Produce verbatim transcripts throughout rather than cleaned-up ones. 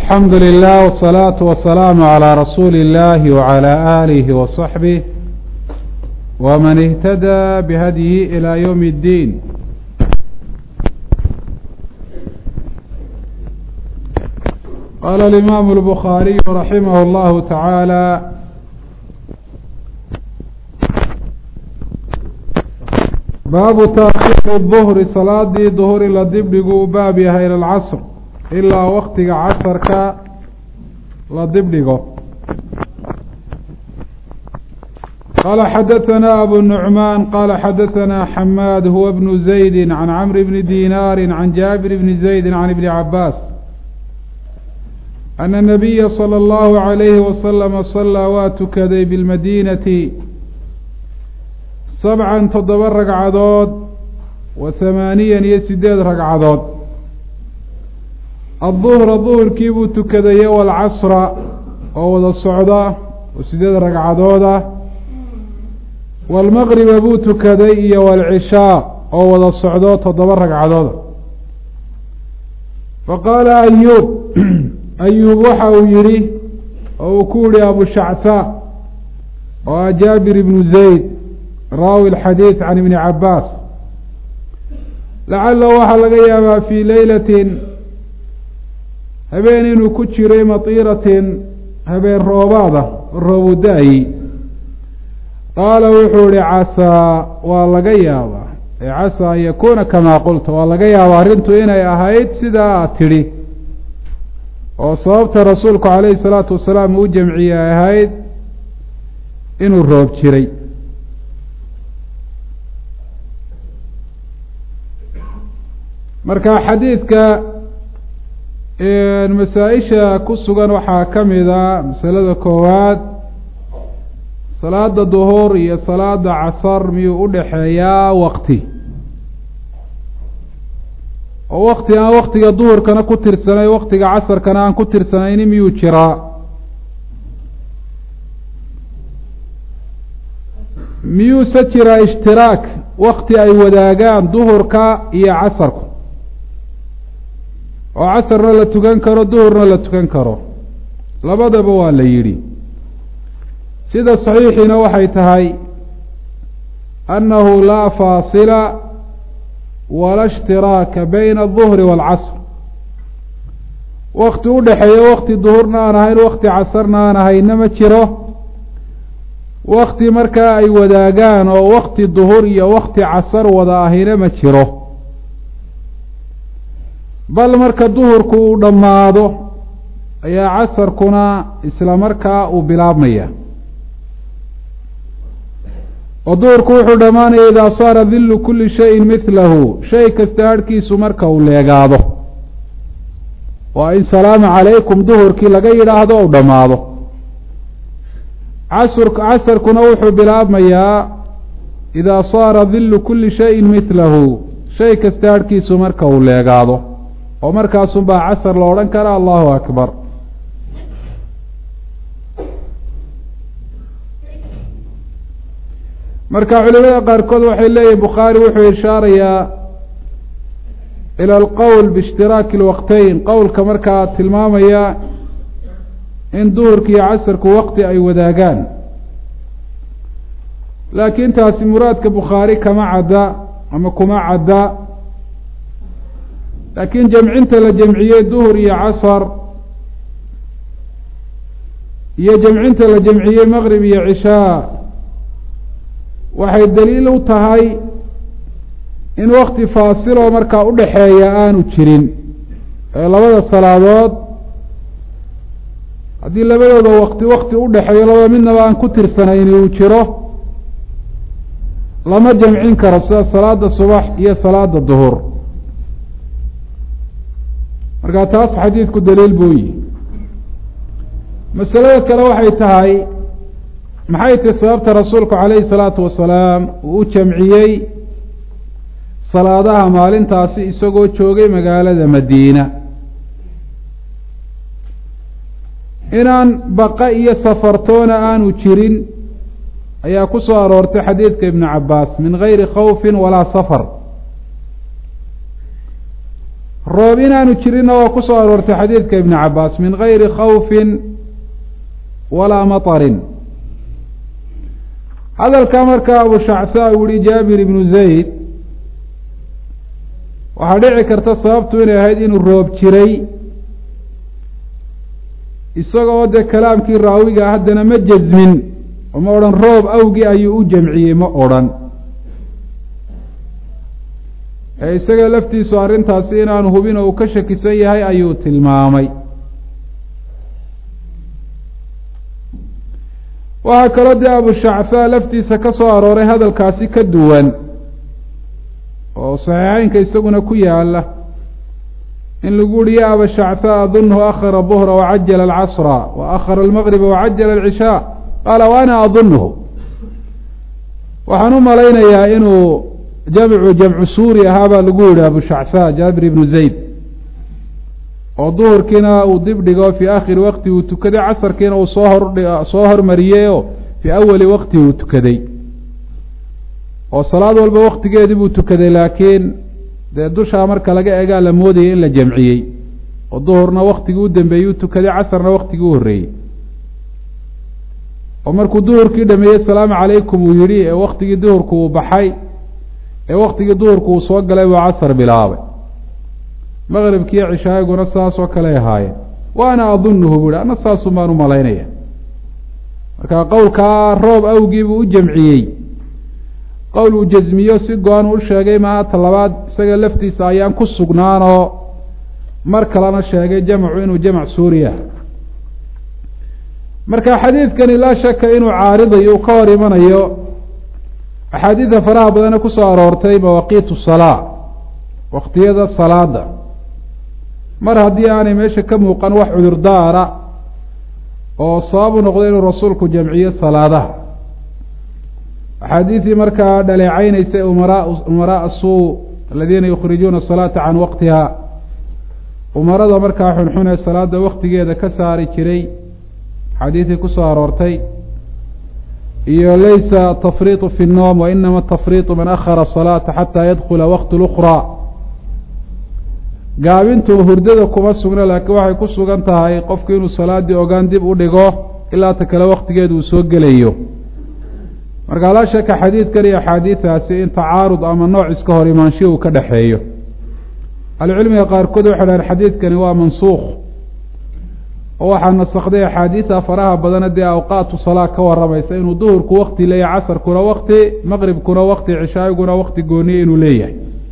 الحمد لله والصلاة والسلام على رسول الله وعلى آله وصحبه ومن اهتدى بهديه إلى يوم الدين. قال الإمام البخاري رحمه الله تعالى: باب تأخير الظهر صلاة ظهر لدبلغوا بابها إلى العصر إلا وقت عصرك لدبلغوا. قال حدثنا أبو النعمان قال حدثنا حماد هو ابن زيد عن عمرو بن دينار عن جابر بن زيد عن ابن عباس أن النبي صلى الله عليه وسلم صلى واتكدي بالمدينة سبعا تضبر رقعدود وثمانيا يسداد رقعدود. الظهر الظهر كيبو تكدي والعصر ووضى الصعدة وسداد رقعدود. والمغرب ابو تكدي والعشاء ووضى الصعدة تضبر رقعدود. فقال أيوب أيوب وحاو يري أو كولي أبو شعثاء وجابر بن زيد راوي الحديث عن ابن عباس لعله وحا لغا يابا في ليلة هبين إنو كجري مطيرة هبين روبادة الرووداي. قال وحوري عسى واللغا يابا عسى أن يكون كما قلت واللغا يابا رنتو إنا يهيد سدا تري وصابت رسولك عليه الصلاة والسلام وجمعي يهيد إنو الروب جري. marka xadiidka ee masaa'isha ku sugan waxa kamida masalada koowaad salaada duhur iyo salaada casr miyuu u dhaxeeyaa waqti oo waqti aan waqtiga duhurkana ku tirsanay waqtiga casrkana aan ku tirsanayn miyuu jiraa miyuu sajira ishtiraak waqti ay wadaagaan duhurka iyo casrku oo casrna la tukan karo duhurna la tukan karo labadaba waa la yidhi. sida saxiixiina waxay tahay annahu laa faasila wala ishtiraaka bayna aلظuhri wاlcasr waqti u dhexeeya waqti duhurna aan ahayn waqti casrna aan ahayna ma jiro. waqti markaa ay wadaagaan oo waqti duhur iyo waqti casr wada ahina ma jiro. bal marka duhurku uu dhammaado ayaa casarkuna isla markaa uu bilaabmaya oo duhurku wuxuu dhammaanaya idaa saara dillu kulli shayin midlahu shay kasta harhkiisu marka uu leegaado waa in salaamu calaykum duhurkii laga yidhaahdo u dhammaado. casr casarkuna wuxuu bilaabmayaa idaa saara dillu kulli shayin midlahu shay kasta harhkiisu marka uu leegaado oo markaasun baa casar la odhan kara. allahu akbar. marka culimada qaarkood waxay leeyihin bukhaari wuxuu ishaarayaa ila alqowl biishtiraaki alwaqteyn qowlka markaa tilmaamaya in duhurka iyo casarku waqti ay wadaagaan laakiin taasi muraadka bukhaari kama cadda ama kuma cadda. laakiin jamcinta la jamciyey duhur iyo casar iyo jamcinta la jamciyey maqrib iyo cishaa waxay daliil u tahay in waqti faasiloo markaa u dhaxeeya aanu jirin ee labada salaadood haddii labadooda waqti waqti u dhexeeyo labada midnaba aan ku tirsanayn uu jiro lama jamcin karo sida salaada subax iyo salaada duhur. markaa taas xadiidku daliil buu yihi. masalada kale waxay tahay maxay tahay sababta rasuulku calayhi salaatu wasalaam uu u jamciyey salaadaha maalintaasi isagoo joogay magaalada madiina. inaan baqa iyo safartoona aanu jirin ayaa ku soo aroortay xadiidka ibnu cabaas min gayri khawfin walaa safar. roob inaanu jirinna waa ku soo aroortay xadiidka ibn cabaas min gayri khawfin walaa maطarin. hadalkaa markaa abu shacthaa uu yihi jaabir ibnu zayd waxaa dhici karta sababtu inay ahayd inuu roob jiray isagoo dee kalaamkii raawiga haddana ma jasmin oo ma odhan roob awgii ayuu u jamciyey ma odhan ee isaga laftiisu arrintaasi inaanu hubin oo uu ka shakisan yahay ayuu tilmaamay. waxaa kaloo dee abu shacthaa laftiisa ka soo arooray hadalkaasi ka duwan oo saxiixeynka isaguna ku yaala in lagu uhi ya aba shacthaa adunhu akhara duhra wacajala alcasra wa akhara almaqriba wacajala alcishaa qaala wa ana adunhu. waxaan u malaynayaa inuu jamcu jamcu suuri ahaa baa lagu yihi abu shacthaa jaabir ibnu zayd oo duhurkiina uu dib dhigo fii aakhiri waqti uu tukaday casarkiina uu soo hor soo hormariyey oo fii awali waqti uu tukaday oo salaad walba waktigeedii buu tukaday laakiin dee dushaa marka laga egaa la moodayay in la jamciyey oo duhurna waktigii u dambeeyey u tukaday casarna waktigii u horreeyey oo markuu duhurkii dhameeyey asalaamu calaykum uu yidhi ee waktigii duhurku uu baxay ee waktigii duhurku uu soo galay buu casar bilaabay maqribkiiyo cishaayiguna saas oo kale ahaayeen wa ana adunuhu buu yihi ana saasun baan u malaynaya. marka qowlkaa roob awgii buu u jamciyey qowl uu jasmiyo si go-an u sheegay maaha talabaad isaga laftiisa ayaan ku sugnaanoo mar kalena sheegay jamcu inuu jamc suuriya. marka xadiidkani laa shaka inuu caaridayo uu ka hor imanayo axaadiida faraha badana kusoo aroortay mawaaqiitu salaa waqtiyada salaada mar haddii aanay meesha ka muuqan wax cudurdaara oo sabab u noqdo inuu rasuulku jamciyo salaadaha. axaadiidii markaa dhaleeceyneysay umara umaraa suu aladiina yukhrijuuna asalaata can waqtiha umarada markaa xunxun ee salaada waktigeeda ka saari jiray xadiidii kusoo aroortay iyo laysa tafriiطu fi الnoom wainama tafriiطu man akhara الصalaata xataa yadkula waqt اlأkraa. gaabintu hurdada kuma sugna laakiin waxay ku sugan tahay qofku inuu salaadii ogaan dib u dhigo ilaa ta kale waktigeeda uu soo gelayo. markaa laa shaka xadiidkan iyo axaadiidaasi in tacaarud ama nooc iska hor imaansho uu ka dhexeeyo. ahlucilmiga qaarkood waxay dhahan xadiidkani waa mansuukh oo waxaa nasakday axaadiida faraha badana dee awqaatu salaa ka waramaysa inuu duhurku wakti leeyahay casarkuna wakti maqribkuna wakti cishaayiguna wakti gooniye inuu leeyahay.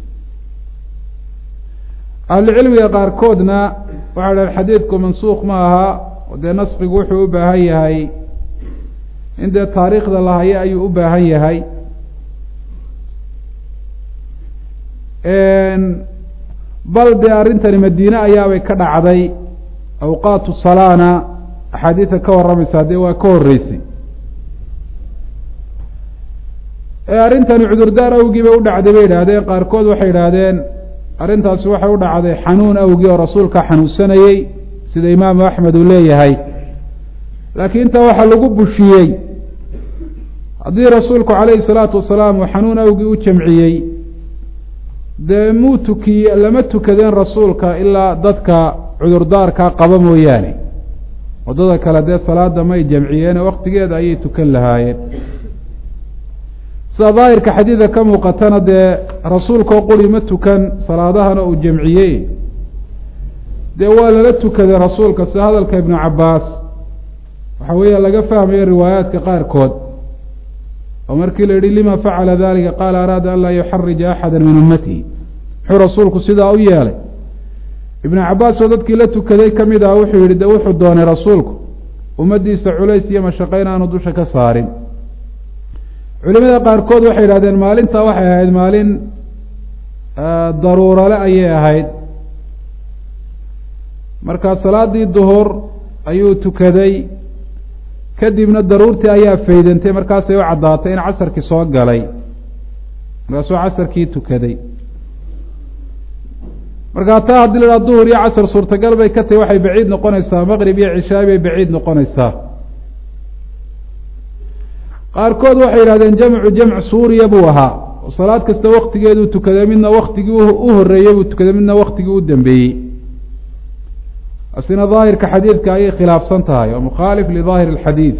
ahlucilmiga qaarkoodna waxay dhahan xadiidku mansuukh ma aha oo dee naskigu wuxuu u baahan yahay in dee taariikhda la hayo ayuu u baahan yahay. bal dee arrintani madiine ayaabay ka dhacday awqaatu salaana axaadiida ka waramaysaa dee waa ka horreysay. arrintani cudurdaar awgii bay u dhacday bay yidhaahdeen qaarkood waxay yidhaahdeen arrintaasi waxay u dhacday xanuun awgii oo rasuulka xanuunsanayey sida imaamu axmed uu leeyahay. laakiin intaa waxaa lagu bushiyey haddii rasuulku calayhi salaatu wasalaam uu xanuun awgii u jamciyey dee muu tukiye lama tukadeen rasuulka ilaa dadka cudurdaarkaa qaba mooyaane waddada kale dee salaada may jamciyeene waktigeeda ayay tukan lahaayeen. sida daahirka xadiida ka muuqatana dee rasuulkao quri ma tukan salaadahana uu jamciyey dee waa lala tukaday rasuulka sida hadalka ibnu cabaas waxa weeya laga fahmayo riwaayaadka qaarkood oo markii la yihi lima facala dalika qaala araada an laa yuxarija axada min ummatihi muxuu rasuulku sidaa u yeelay. ibnu cabaas oo dadkii la tukaday ka mid ah wuxuu yihi de wuxuu doonay rasuulku ummaddiisa culays iyo mashaqo in aanu dusha ka saarin. culimada qaarkood waxay yidhahdeen maalintaa waxay ahayd maalin daruurale ayay ahayd. markaa salaadii duhur ayuu tukaday kadibna daruurtii ayaa faydantay markaasay u caddaatay in casarkii soo galay markaasuu casarkii tukaday. markaa taa haddii la dhaha duhur iyo casar suurtagal bay ka tahay waxay baciid noqonaysaa maqrib iyo cishaay bay baciid noqonaysaa. qaarkood waxay yidhahdeen jamcu jamc suuriya buu ahaa salaad kasta waktigeeduu tukaday midna waktigii u horeeyey buu tukaday midna waktigii u dambeeyey asina daahirka xadiidka ayay khilaafsan tahay oo mukhaalif lidaahir alxadiid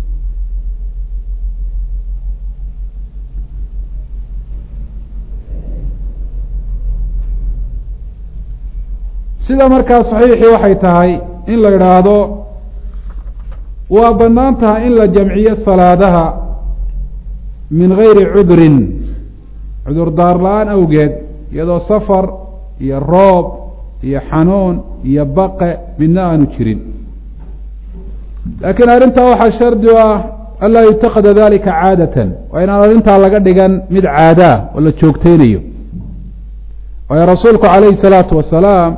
sida markaa saxiixii waxay tahay in la idhaahdo waa bannaan tahay in la jamciyo salaadaha min gayri cudrin cudur daar la-aan awgeed iyadoo safar iyo roob iyo xanuun iyo baqe midna aanu jirin laakiin arrintaa waxaa shardi u ah anlaa yutaqada dalika caadatan waa inaan arrintaa laga dhigan mid caadaa oo la joogteynayo waayo rasuulku calayhi salaatu wasalaam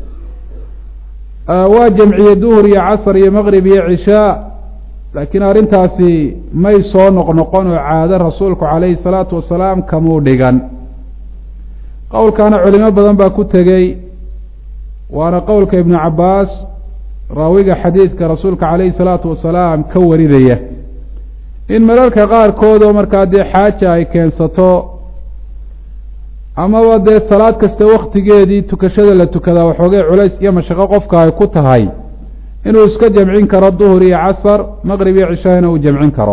waa jamciye duhur iyo casr iyo maqrib iyo cishaa laakiin arrintaasi may soo noqnoqon oo caado rasuulku calayhi salaatu wasalaam kamuu dhigan qowlkaana culimo badan baa ku tegey waana qowlka ibnu cabaas raawiga xadiidka rasuulka calayhi salaatu wasalaam ka warinaya in mararka qaarkood oo markaa dee xaaja ay keensato amaba dee salaad kasta waktigeedii tukashada la tukadaa waxoogay culays iyo mashaqo qofka ay ku tahay inuu iska jamcin karo duhur iyo casar maqrib iyo cishaana uu jamcin karo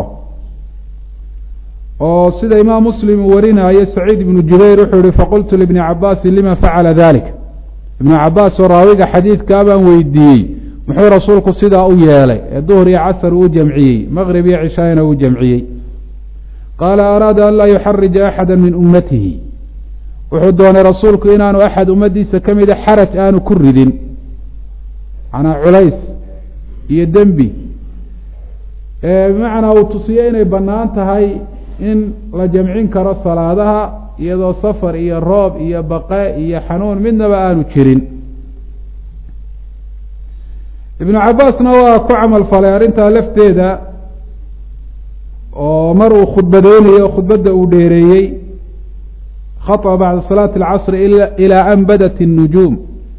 oo sida imaam muslim uu warinaayo saciid ibnu jubayr wuxuu yihi faqultu libni cabaasin lima facala dalik ibnu cabaas oo raawiga xadiidkaa baan weydiiyey muxuu rasuulku sidaa u yeelay ee duhur iyo casar uu jamciyey maqrib iyo cishaana uu jamciyey qaala araada an laa yuxarija axada min ummatihi wuxuu doonay rasuulku inaanu axad ummaddiisa ka mida xaraj aanu ku ridin macnaa culays iyo dembi bimacnaa uu tusiyo inay bannaan tahay in la jamcin karo salaadaha iyadoo safar iyo roob iyo baqe iyo xanuun midnaba aanu jirin ibnu cabaasna waa ku camal falay arrintaa lafteeda oo mar uu khudbadeynayo khudbadda uu dheereeyey khaطأ bacda salaati اlcasri ilaa an badat الnujuum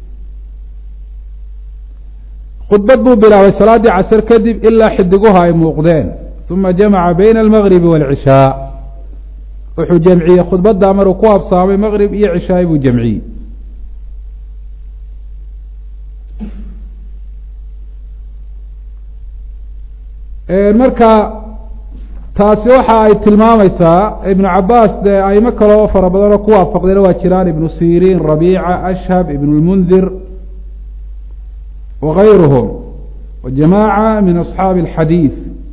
khudbad buu bilaabay salaaddii casr kadib ilaa xidiguha ay muuqdeen uma jamaca bayna almagribi wاlcishaa wuxuu jamciyey khudbaddaa maruu ku habsaamay maqrib iyo cishaay buu jamciyey marka taasi waxa ay tilmaamaysaa ibnu cabaas dee aimo kaleo fara badanoo ku waafaqdayna waa jiraan ibnu siriin rabiica ashhab ibn lmundir wagayruhum wa jamaaca min asxaabi alxadiid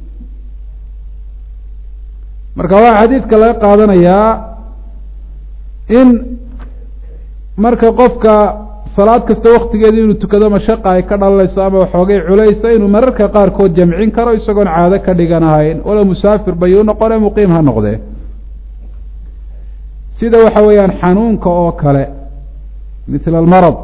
marka waxaa xadiidka laga qaadanayaa in marka qofka salaad kasta waktigeeda inuu tukado mashaqa ay ka dhalanayso ama waxoogay culaysa inuu mararka qaarkood jamcin karo isagoon caado ka dhiganahayn walow musaafir bay u noqone muqiim ha noqdee sida waxa weeyaan xanuunka oo kale mithla almarad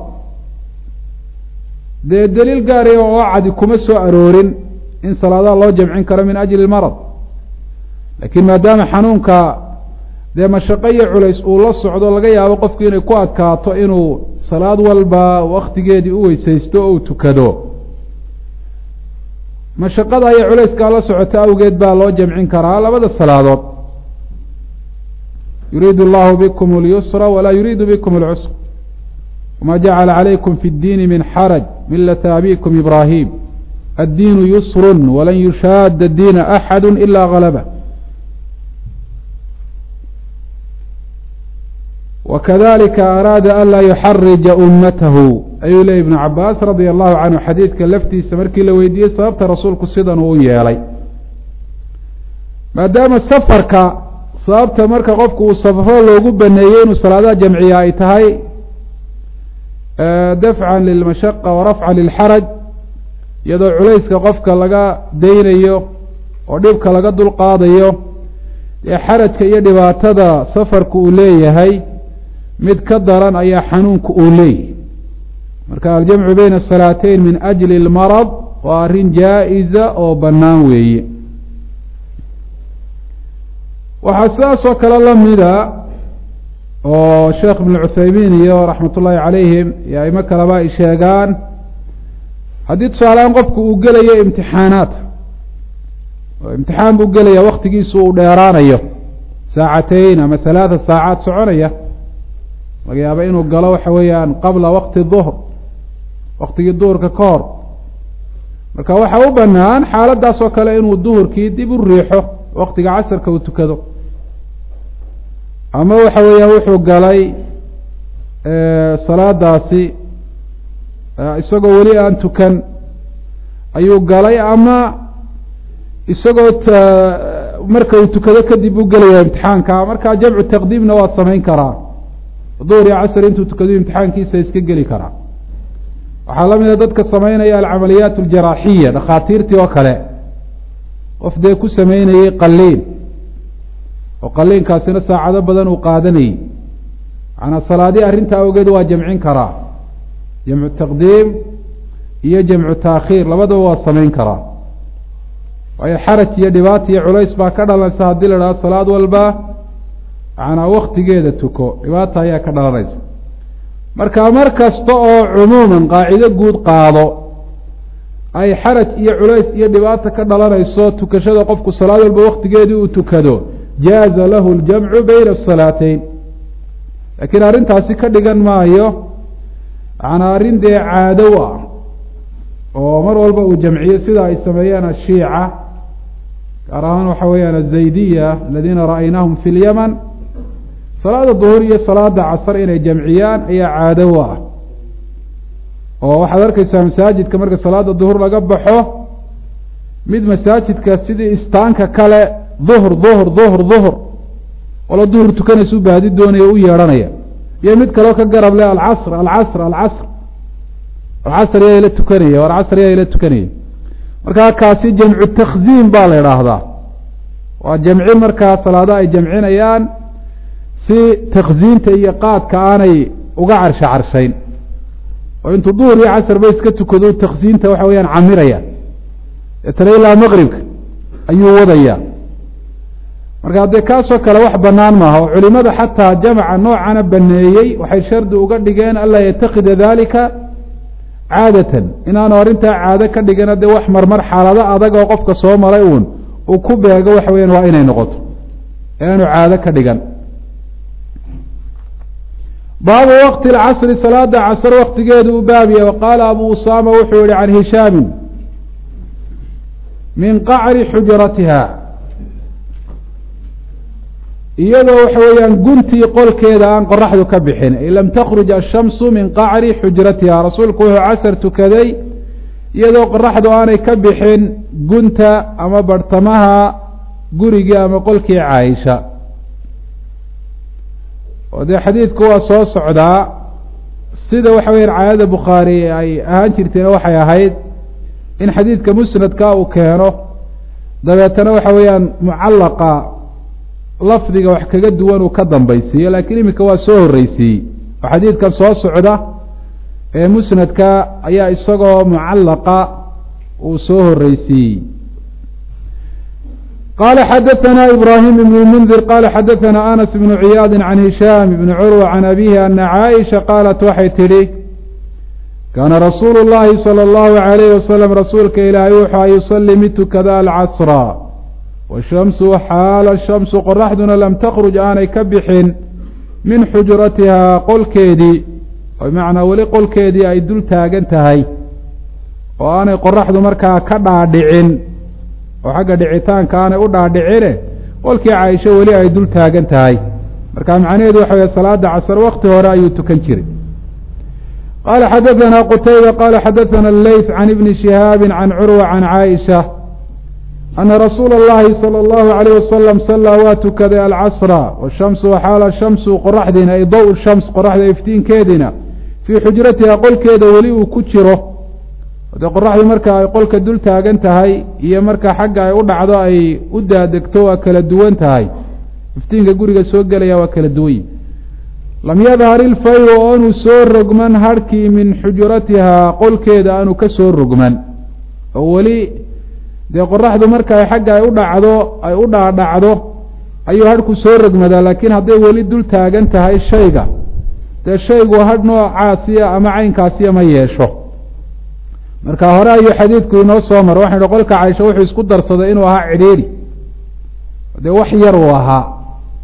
dee daliil gaari oo cadi kuma soo aroorin in salaadaha loo jamcin karo min ajli lmarad laakiin maadaama xanuunka dee mashaqo iyo culays uu la socdo laga yaabo qofku inay ku adkaato inuu salaad walba waktigeedii u weysaysto oo uu tukado mashaqada iyo culayskaa la socota awgeed baa loo jamcin karaa labada salaadood yuriidu allahu bikum اlyusra walaa yuriidu bikum اlcusra wama jacala calaykum fi اddiini min xaraj milata abikum ibrahim addiinu yusru walan yushaada diina axadu ila galaba wakadalika araada an laa yuxarija ummatahu ayuu leeyay ibnu cabaas radia allahu canhu xadiidka laftiisa markii la weydiiyey sababta rasuulku sidan uu yeelay maadaama safarka sababta marka qofku uu safro loogu baneeyey inuu salaadaha jamciya ay tahay dafcan lilmashaqa warafcan lilxaraj iyadoo culayska qofka laga daynayo oo dhibka laga dulqaadayo dee xarajka iyo dhibaatada safarku uu leeyahay mid ka daran ayaa xanuunku uu leeyahy marka aljamcu bayna asalaateyn min ajli اlmarad waa arrin jaa-iza oo bannaan weeye waxaa sidaas oo kale lamida oo sheekh ibn cuthaymiin iyo raxmat ullaahi calayhim iyo aimo kaleba ay sheegaan haddii tusaaleaan qofku uu gelayo imtixaanaat oo imtixaan buu gelaya waktigiisu uu dheeraanayo saacateyn ama halaatha saacaad soconaya laga yaaba inuu galo waxa weeyaan qabla waqti duhr waqtigii duhurka ka hor marka waxaa u banaan xaaladaas oo kale inuu duhurkii dib u riixo waqtiga casarka uu tukado ama waxa weeyaan wuxuu galay salaadaasi isagoo weli aan tukan ayuu galay ama isagoo marka uu tukado kadib u gelaya imtixaanka markaa jamcu taqdiimna waad samayn karaa duhur iyo casr intuu tukado imtixaankiisa iska geli karaa waxaa la mida dadka samaynaya alcamaliyaat aljaraaxiya dhakhaatiirtii oo kale qof dee ku sameynayey qaliin oo qaliinkaasina saacado badan uu qaadanayey macanaa salaadii arrintaa awgeed waa jamcin karaa jamcu taqdiim iyo jamcu taakhiir labadaba waa samayn karaa waayo xaraj iyo dhibaata iyo culays baa ka dhalanaysa haddii la idhahdo salaad walba macanaa waktigeeda tuko dhibaata ayaa ka dhalanaysa marka mar kasta oo cumuuman qaacido guud qaado ay xaraj iyo culays iyo dhibaata ka dhalanayso tukashada qofku salaad walba waktigeedii uu tukado jaaza lahu ljamcu bayna asalaateyn laakiin arrintaasi ka dhigan maayo macanaa arrin dee caadow ah oo mar walba uu jamciyo sida ay sameeyeen ashiica gaar ahaan waxa weeyaan azaydiya aladiina ra'aynaahum fi lyaman salaada duhur iyo salaada casr inay jamciyaan ayaa caadow ah oo waxaad arkeysaa masaajidka marka salaada duhur laga baxo mid masaajidka sidii istaanka kale duhr duhr duhr duhr wala duhur tukanaysa u baadi doonaya u yeedhanaya iyo mid kaleo ka garab leh alcasr alcasr alcasr alcasr yaa ila tukanaya alcasr yaa ila tukanaya markaa kaasi jamcu takhziin baa la idhaahdaa waa jamci markaa salaada ay jamcinayaan si takhziinta iyo qaadka aanay uga carsha carshayn oo intuu duhur iyo casr ba iska tukado takhziinta waxa weeyaan camiraya etana ilaa maqribka ayuu wadaya marka haddee kaasoo kale wax banaan maaha oo culimada xataa jamaca noocana baneeyey waxay shardi uga dhigeen anlaa yatakida dalika caadatan inaanu arrintaa caado ka dhigana dee wax marmar xaalado adag oo qofka soo maray uun uu ku beego waxa weyaan waa inay noqoto inaanu caado ka dhigan baabu waqti lcasri salaada casr waktigeedu u baabiya waqaala abu usama wuxuu yihi can hishaamin min qacri xujratiha iyadoo waxa weeyaan guntii qolkeeda aan qoraxdu ka bixin ay lam takruj ashamsu min qacri xujratiha rasuulku wuxuu casar tukaday iyadoo qoraxdu aanay ka bixin gunta ama barhtamaha gurigii ama qolkii caaisha oo dee xadiidku waa soo socdaa sida waxa weyan caadada bukhaari ay ahaan jirtayna waxay ahayd in xadiidka musnadka uu keeno dabeetana waxa weeyaan mucallaqa lafdiga wax kaga duwan uu ka dambaysiiyo laakiin iminka waa soo horreysiiyey oo xadiidkan soo socda ee musnadka ayaa isagoo mucallaqa uu soo horreysiiyey qala xadaثna ibrahim ibn mundir qala xadaثna anas ibn ciyaad can hishaam ibn curwa can abihi ana caaisha qaalat waxay tidhi kaana rasuulu اllahi salى اllahu عalayh wasalam rasuulka ilaahay wuxua yusalii mid tukada alcasra washamsu xaala shamsu qoraxduna lam takruj aanay ka bixin min xujratihaa qolkeedii oo bimacnaa weli qolkeedii ay dul taagan tahay oo aanay qoraxdu markaa ka dhaadhicin oo xagga dhicitaanka aanay u dhaadhicine qolkii caaisho weli ay dul taagan tahay marka macnaheedu waxa wey salaada casr wakti hore ayuu tukan jiray qaala xadaثana qutayba qala xadaثana اleyth can ibni shihaabi can curwa can caaisha ana rasuula اllahi salى اllahu عalayh wasalam salaa waa tukaday alcasra washamsu xaala shamsu qoraxdiina ay daw shams qoraxda iftiinkeediina fii xujratiha qolkeeda weli uu ku jiro dee qoraxdu marka ay qolka dul taagan tahay iyo marka xagga ay u dhacdo ay u daadegto waa kala duwan tahay iftiinka guriga soo gelaya waa kala duwanyi lam yadhar ilfayru oonu soo rogman harhkii min xujratihaa qolkeeda aanu ka soo rogman oo weli dee qoraxdu marka ay xagga ay u dhacdo ay u dhaadhacdo ayuu harhku soo rogmadaa laakiin hadday weli dul taagan tahay shayga dee shaygu hadh noocaasiya ama caynkaasiya ma yeesho marka hore ayuu xadiidku inoo soo mara waxan ihi qolka caaisha wuxuu isku darsaday inuu ahaa cidhiidhi dee wax yar uu ahaa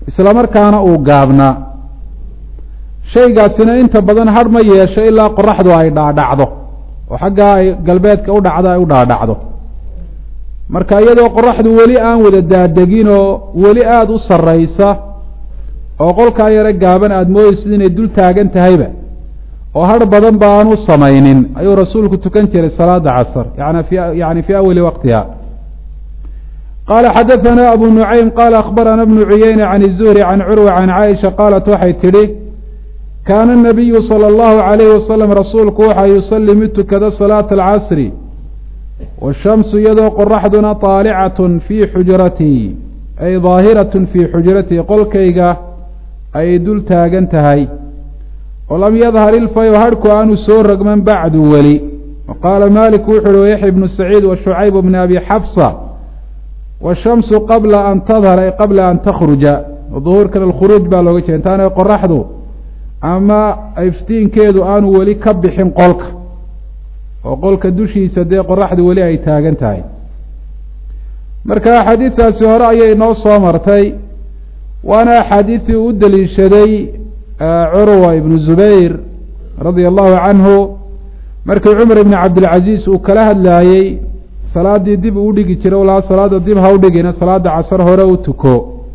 isla markaana uu gaabnaa shaygaasina inta badan hadh ma yeesho ilaa qoraxdu ay dhaadhacdo oo xaggaa ay galbeedka u dhacdo ay u dhaadhacdo marka iyadoo qoraxdu weli aan wada daadegin oo weli aada u sarraysa oo qolkaa yaro gaaban aada moodaysid inay dul taagan tahayba oo hadh badan ba aan u samaynin ayuu rasuulku tukan jiray salaada casr yani fi yani fii awali waqtiha qala xadaثana abu nucaym qala akhbarana bnu cuyeyne can الzuhri can curwa can caaisha qaalat waxay tidhi kaana الnabiyu salى اllahu عalayhi wasalam rasuulku waxa yusalii mid tukada salaata alcasri washamsu iyadoo qoraxduna طaalicat fii xujratii ay daahiraة fii xujratii qolkayga ay dul taagan tahay walam yadhar ilfayo hadhku aanu soo rogman bacdu weli qaala malik wuxu uhi wayaxya bnu saciid washucayb bni abi xabsa washamsu qabla an tadhar ay qabla an takhruja duhuurkan alkhuruuj baa looga jeeda intaana qoraxdu ama iftiinkeedu aanu weli ka bixin qolka oo qolka dushiisa dee qoraxdu weli ay taagan tahay marka axaadiistaasi hore ayay noo soo martay waana axaadiistii u daliishaday curwa ibnu zubayr radia allahu canhu markii cumar ibni cabdilcaziiz uu kala hadlaayey salaaddii dib uu dhigi jiray walaa salaada dib ha u dhigina salaada casar hore u tuko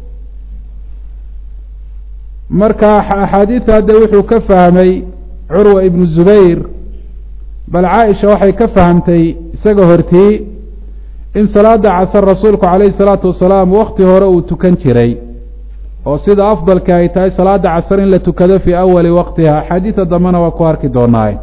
marka axaadiida hadde wuxuu ka fahmay curwa ibnu zubayr bal caaisha waxay ka fahamtay isaga hortii in salaada casar rasuulku calayhi salaatu wasalaam wakti hore uu tukan jiray oo sida afdalka ay tahay salaada casar in la tukado fii awali waqtiha axaadiida dambena waa ku arki doonaaye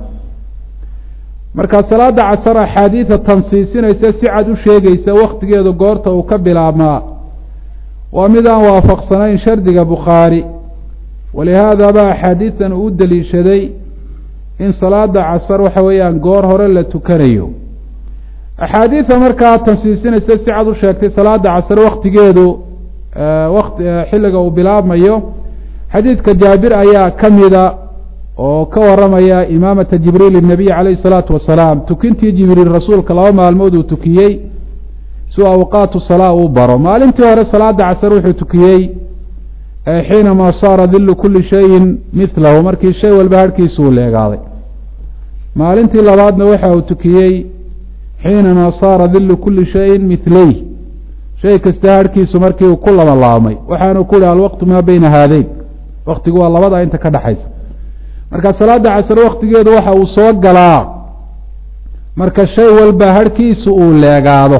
marka salaada casar axaadiida tansiisinaysa si cad u sheegaysa waktigeedu goorta uu ka bilaabmaa waa mid aan waafaqsanayn shardiga bukhaari walihaada ba axaadiidan uu daliishaday in salaada casar waxa weeyaan goor hore la tukanayo axaadiida markaa tansiisinaysa si cad u sheegtay salaada casar waktigeedu waqti xilliga uu bilaabmayo xadiidka jaabir ayaa ka mida oo ka waramaya imaamata jibriil الnabiy calayh الsalaatu wasalaam tukintii jibriil rasuulka laba maalmood uu tukiyey si awqaatu salaa uu baro maalintii hore salaada casar wuxuu tukiyey xiinamaa saara dilu kuli shayin milahu markii shay walba harhkiisa uu leegaaday maalintii labaadna waxa uu tukiyey xiinamaa saara dilu kuli shayin milayh shay kasta harhkiisu markii uu ku laba laabmay waxaanu ku yihi alwaqtu maa beyna haadayn waktigu waa labada inta ka dhexaysa marka salaada casar waktigeedu waxa uu soo galaa marka shay walba harhkiisu uu leegaado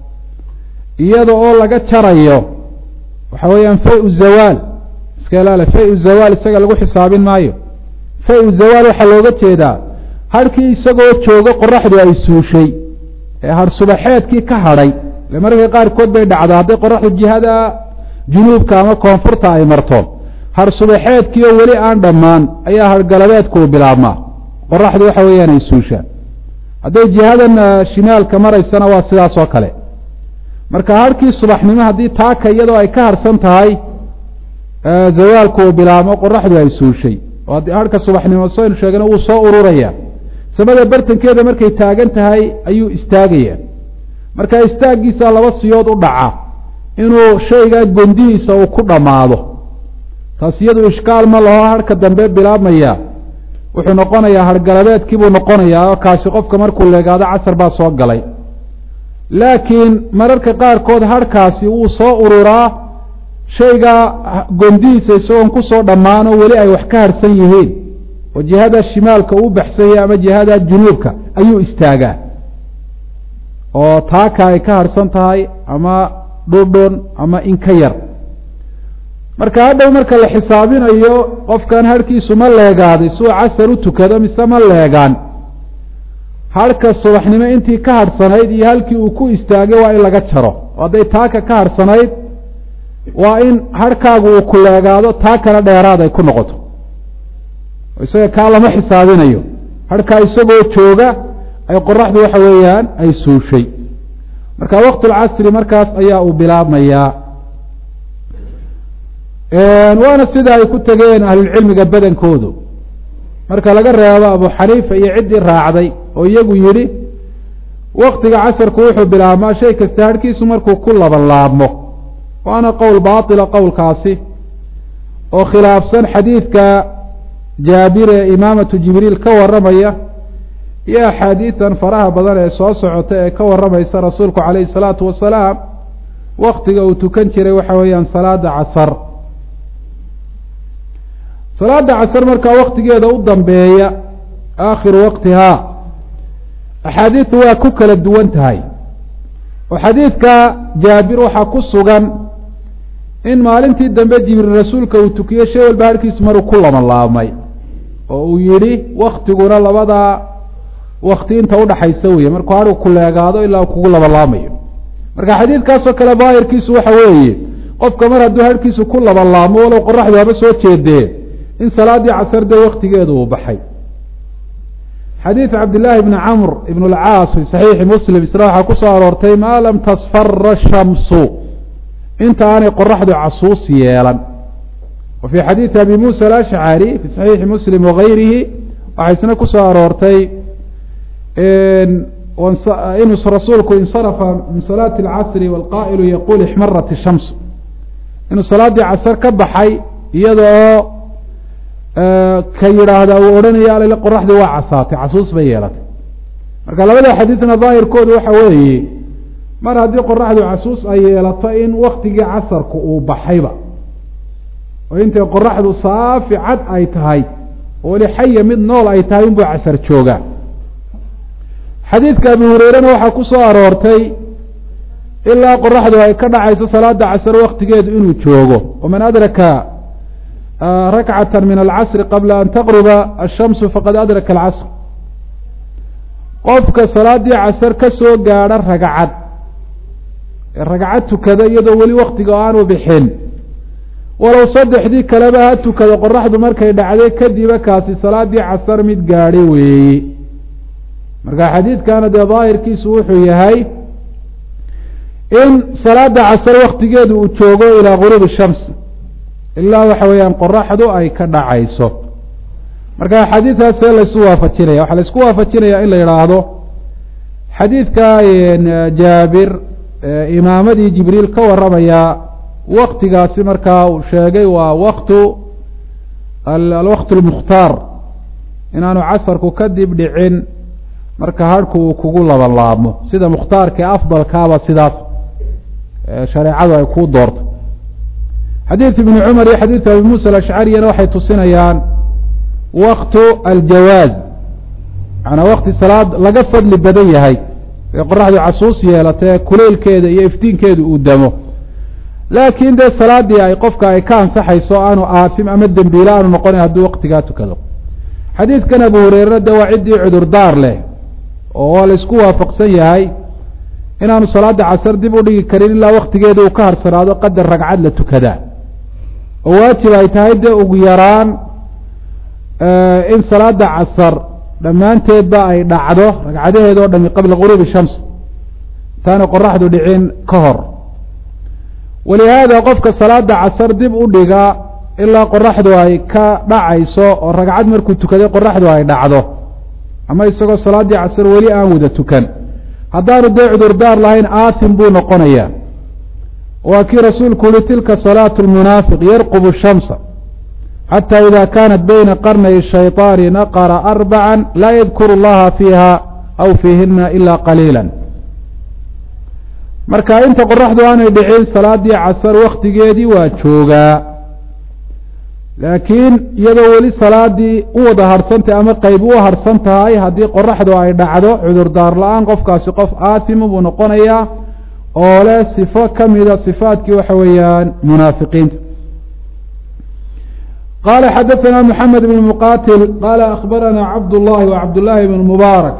iyada oo laga jarayo waxa weeyaan fay-u zawaal iska ilaali fay-u zawaal isaga lagu xisaabin maayo fay-u zawaal waxaa looga jeedaa harhkii isagoo joogo qoraxdu ay suushay ee har subaxeedkii ka hadhay ile mararka qaarkood bay dhacdaa hadday qoraxdu jihada junuubka ama koonfurta ay marto har subaxeedkii oo weli aan dhammaan ayaa hargalabeedkuu bilaabmaa qoraxdu waxa weeyaan ay suushaan hadday jihadan shimaalka maraysana waa sidaas oo kale marka harhkii subaxnimo haddii taaka iyadoo ay ka harsan tahay zawaalku uu bilaabmo qoraxdu ay suushay oo harhka subaxnimo saynu sheegna wuu soo ururaya samada bartankeeda markay taagan tahay ayuu istaagaya marka istaaggiisa laba siyood u dhaca inuu shaygaa gondihiisa uu ku dhammaado taas iyadu ishkaal ma laho harhka dambe bilaabmaya wuxuu noqonayaa hargalabeedkiibuu noqonayaa oo kaasi qofka markuu leegaado casar baa soo galay laakiin mararka qaarkood harhkaasi wuu soo ururaa shaygaa gondihiisa isagoon kusoo dhammaano weli ay wax ka harhsan yihiin oo jihada shimaalka uu baxsan yahay ama jihada junuubka ayuu istaagaa oo taaka ay ka harhsan tahay ama dhudhun ama in ka yar marka hadhow marka la xisaabinayo qofkan harhkiisu ma leegaaday si uu casar u tukado mise ma leegaan harhka subaxnimo intii ka harhsanayd iyo halkii uu ku istaagay waa in laga jaro oo hadday taaka ka harhsanayd waa in harhkaagu uu ku leegaado taakana dheeraad ay ku noqoto isaga kaa lama xisaabinayo harhkaa isagoo jooga ay qoraxdu waxa weeyaan ay suushay marka waqtulcasri markaas ayaa uu bilaabmayaa waana sida ay ku tegeen ahlulcilmiga badankoodu marka laga reebo abu xaniifa iyo ciddii raacday oo iyagu yidhi waktiga casarku wuxuu bilaabmaa shay kasta harhkiisu markuu ku laba laabmo waana qowl baatila qowlkaasi oo khilaafsan xadiidka jaabir ee imaamatu jibriil ka warramaya iyo axaadiidan faraha badan ee soo socota ee ka warramaysa rasuulku calayhi salaatu wasalaam waktiga uu tukan jiray waxa weeyaan salaada casar salaada casar markaa waktigeeda u dambeeya aakhiru waqtihaa axaadiidu waa ku kala duwan tahay oo xadiidka jaabir waxaa ku sugan in maalintii dambe jibriil rasuulka uu tukiyo shay walba halkiisu maruu ku labanlaabmay oo uu yidhi waktiguna labadaa wakti inta udhaxaysa weeye markuu hadhuu ku leegaado ilaa uu kugu labanlaamayo marka xadiidkaasoo kale daahirkiisu waxa weeye qofka mar hadduu halkiisu ku labanlaamo walow qoraxdu haba soo jeedee in salaadii casar dee waktigeedu uu baxay xadiid cabdillaahi bni camr ibn اlcaas fi saxiixi muslim isna waxaa ku soo aroortay maa lam tasfara shamsu inta aanay qoraxdu casuus yeelan wa fii xadiidi abi muusa alashcari fi saxiixi muslim wagayrihi waxaa isna ku soo aroortay inuu rasuulku insarafa min salaati اlcasri wاlqaa'ilu yaquul ixmarat الshams inuu salaaddii casar ka baxay iyadoo ka yidhaahda uu odhanaya alale qoraxdii waa casaatay casuus bay yeelatay marka labada xadiidna daahirkoodu waxa weeye mar haddii qoraxdu casuus ay yeelato in waktigii casarku uu baxayba oo intay qoraxdu saafi cad ay tahay oo weli xaya mid nool ay tahay inbuu casar joogaa xadiidka abi hureyrena waxaa ku soo aroortay ilaa qoraxdu ay ka dhacayso salaada casar waktigeedu inuu joogo waman adraka rakcata min alcasri qabla an taqruba ashamsu faqad adraka alcasr qofka salaadii casar ka soo gaadha ragcad ee ragcad tukada iyadoo weli waktiga aanu bixin walow saddexdii kaleba ha tukado qoraxdu markay dhacday kadiba kaasi salaadii casar mid gaadhay weeye marka xadiidkana dee daahirkiisu wuxuu yahay in salaada casar waktigeedu uu joogo ilaa guruubi shams ilaa waxa weeyaan qoraxdu ay ka dhacayso marka xadiidkaasee laysu waafajinaya waxaa laysku waafajinaya in la yidhaahdo xadiidka jaabir imaamadii jibriil ka warramaya waktigaasi markaa uu sheegay waa waktu alwaqt almukhtaar inaanu casarku kadib dhicin marka hadhku uu kugu labanlaabmo sida mukhtaarka ee afdalkaaba sidaas shareecadu ay kuu doorto xadiid ibni cumar iyo xadiidka abi muusa alashcariyana waxay tusinayaan waktu aljawaaz macanaa wakti salaad laga fadli badan yahay ee qoraxdu casuus yeelatee kuleylkeeda iyo iftiinkeedu uu damo laakiin dee salaadii ay qofka ay ka ansaxayso aanu aafim ama dembiile aanu noqonayn hadduu waktigaa tukado xadiidkan abu hureyrena de waa ciddii cudurdaar leh oo waa la isku waafaqsan yahay inaanu salaada casar dib u dhigi karin ilaa waktigeeda uu ka harsanaado qadar ragcad la tukadaa oo waajib ay tahay dee ugu yaraan in salaada casar dhammaanteedba ay dhacdo ragcadaheeda o dhami qabla guruubi shams intaana qoraxdu dhicin ka hor walihaada qofka salaada casar dib u dhiga ilaa qoraxdu ay ka dhacayso oo ragcad markuu tukaday qoraxdu ay dhacdo ama isagoo salaaddii casar weli aan wada tukan haddaanu dee cudurdaar lahayn aathim buu noqonayaa waa kii rasuulku uhi tilka salaatu lmunaafiq yarqubu shamsa xata ida kaanat bayna qarnay shayطaani naqara arbaca laa yadkuru llaha fiiha aw fiihina ila qaliila marka inta qoraxdu aanay dhicin salaadii casar waktigeedii waa joogaa laakiin iyadoo weli salaadii u wada harhsantay ama qeyb u harhsan tahay haddii qoraxdu ay dhacdo cudurdaar la-aan qofkaasi qof aathimu buu noqonayaa oo leh sifo ka mida sifaadkii waxa weeyaan munaafiqiinta qala xadaثna mحamed بn mqatil qala akbarana cabd الlahi وcabd الlahi بn mubaarak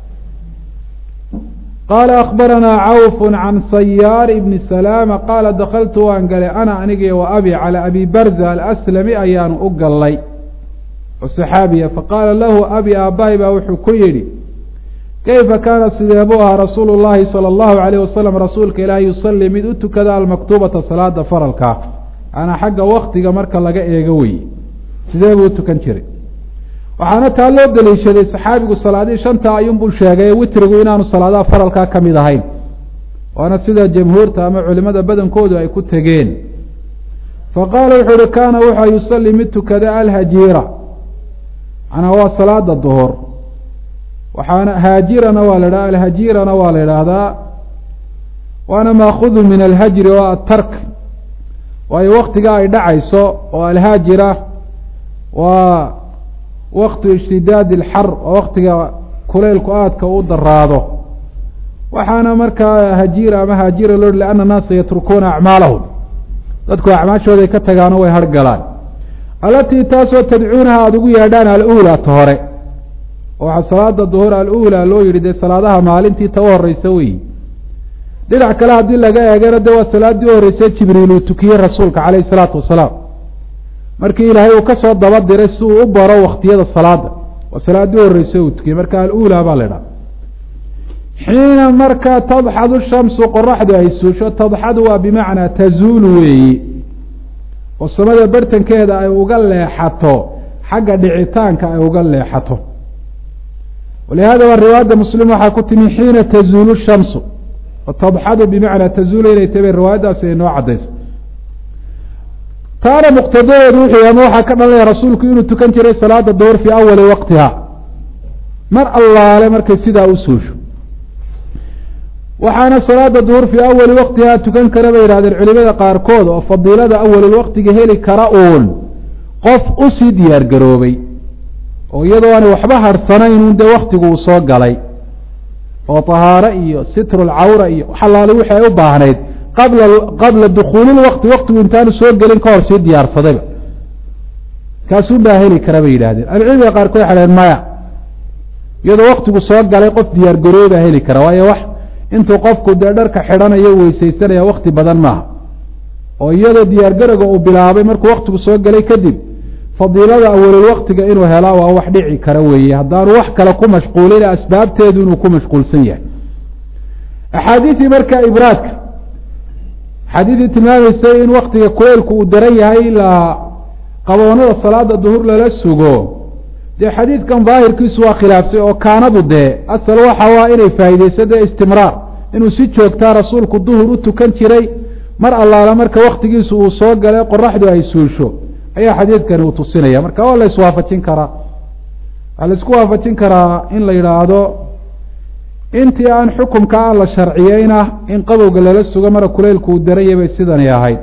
qala akbarana cawf can sayaar bni salama qaala dakaltu waan galay ana anigi wa abi calى abi barza alslami ayaanu u gallay oo saxaabiya faqaala lahu abi aabbahi baa wuxuu ku yidhi kayfa kaana sidee buu ahaa rasuulu llahi salى اllahu عalayh wasalam rasuulka ilaahi yusalii mid u tukada almaktuubata salaada faralkaa anaa xagga waktiga marka laga eego weye sidee buu u tukan jiray waxaana taa loo daliishaday saxaabigu salaadihii shanta ayuunbuu sheegay witrigu inaanu salaadaha faralkaa ka mid ahayn waana sida jamhuurta ama culimada badankoodu ay ku tegeen faqaala wuxuu uhi kaana wuxua yusalii mid tukada alhajiira manaa waa salaada duhur waxaana haajirana waa la dhaha alhajiirana waa la idhaahdaa waana maakudu min alhajri oo atark waayo waktiga ay dhacayso oo alhaajira waa waktu ishtidaadi alxar oo waktiga kuleylku aadka u daraado waxaana markaa hajiira ama haajira loo lianna naasa yatrukuuna acmaalahum dadku acmaashooday ka tagaano way hargalaan alatii taasoo tadcuunaha aada ugu yeedhaan alula ta hore oo waxaa salaada duhur alula loo yihi dee salaadaha maalintii ta u horeysa weyi dhinac kale haddii laga eegana de waa salaadii u horreysay jibriil uu tukiyey rasuulka calayhi salaatu wasalaam markii ilaahay uu kasoo daba diray si uu u baro waktiyada salaada waa salaadii u horreysay uu tukiyey marka alula baa la idhaha xiina markaa tadxadu shamsu qoraxdu ay suusho tadxadu waa bimacnaa tazuulu weeyi oo samada bartankeeda ay uga leexato xagga dhicitaanka ay uga leexato walihada waa riwaayadda muslim waxaa ku timi xiina tazuulu shamsu tadxadu bimacnaa tazuulu inay tabe riwaayaddaasi ay noo caddayso taana muqtadadeedu wuxuu ama waxaa ka dhalanaya rasuulku inuu tukan jiray salaada duhur fii awali waqtiha mar allaale markay sidaa u suusho waxaana salaada duhur fii awali waqtihaa tukan kara bay yihahdeen culimada qaarkood oo fadiilada awalulwaqtiga heli kara uun qof usii diyaar garoobay oo iyadoo aanay waxba harhsanayn un dee waktigu uu soo galay oo tahaaro iyo sitrulcawra iyo waxalaali wixii ay u baahnayd qabla qabla dukhuulilwaqti waqtigu intaanu soo gelin ka hor sii diyaarsadayba kaasuun baa heli kara bay yidhahdeen ahlucilmiga qaarkood waxay dhaheen maya iyadoo waktigu soo galay qof diyaar garoobaa heli kara waayo wax intuu qofku dee dharka xidhanayo weysaysanaya wakti badan maaha oo iyadoo diyaargarowga uu bilaabay markuu waktigu soo galay kadib fadiilada awalul waktiga inuu helaa waa wax dhici kara weeye haddaanu wax kale ku mashquulin asbaabteedu inuu ku mashquulsan yahay axaadiidii markaa ibraadka axaadiidii tilmaamaysay in waktiga kuleylku uu daran yahay ilaa qaboonada salaada duhur lala sugo dee xadiidkan daahirkiisu waa khilaafsay oo kaanadu dee asal waxa waa inay faa'iideyso dee istimraar inuu si joogtaa rasuulku duhur u tukan jiray mar allaala marka waktigiisu uu soo galay qoraxdu ay suusho ayaa xadiidkani uu tusinaya marka waa la iswaafajin karaa waxaa la isku waafajin karaa in la yidhaahdo intii aan xukumka aan la sharciyeyna in qabowga lala sugo mara kuleylku uu daranya bay sidani ahayd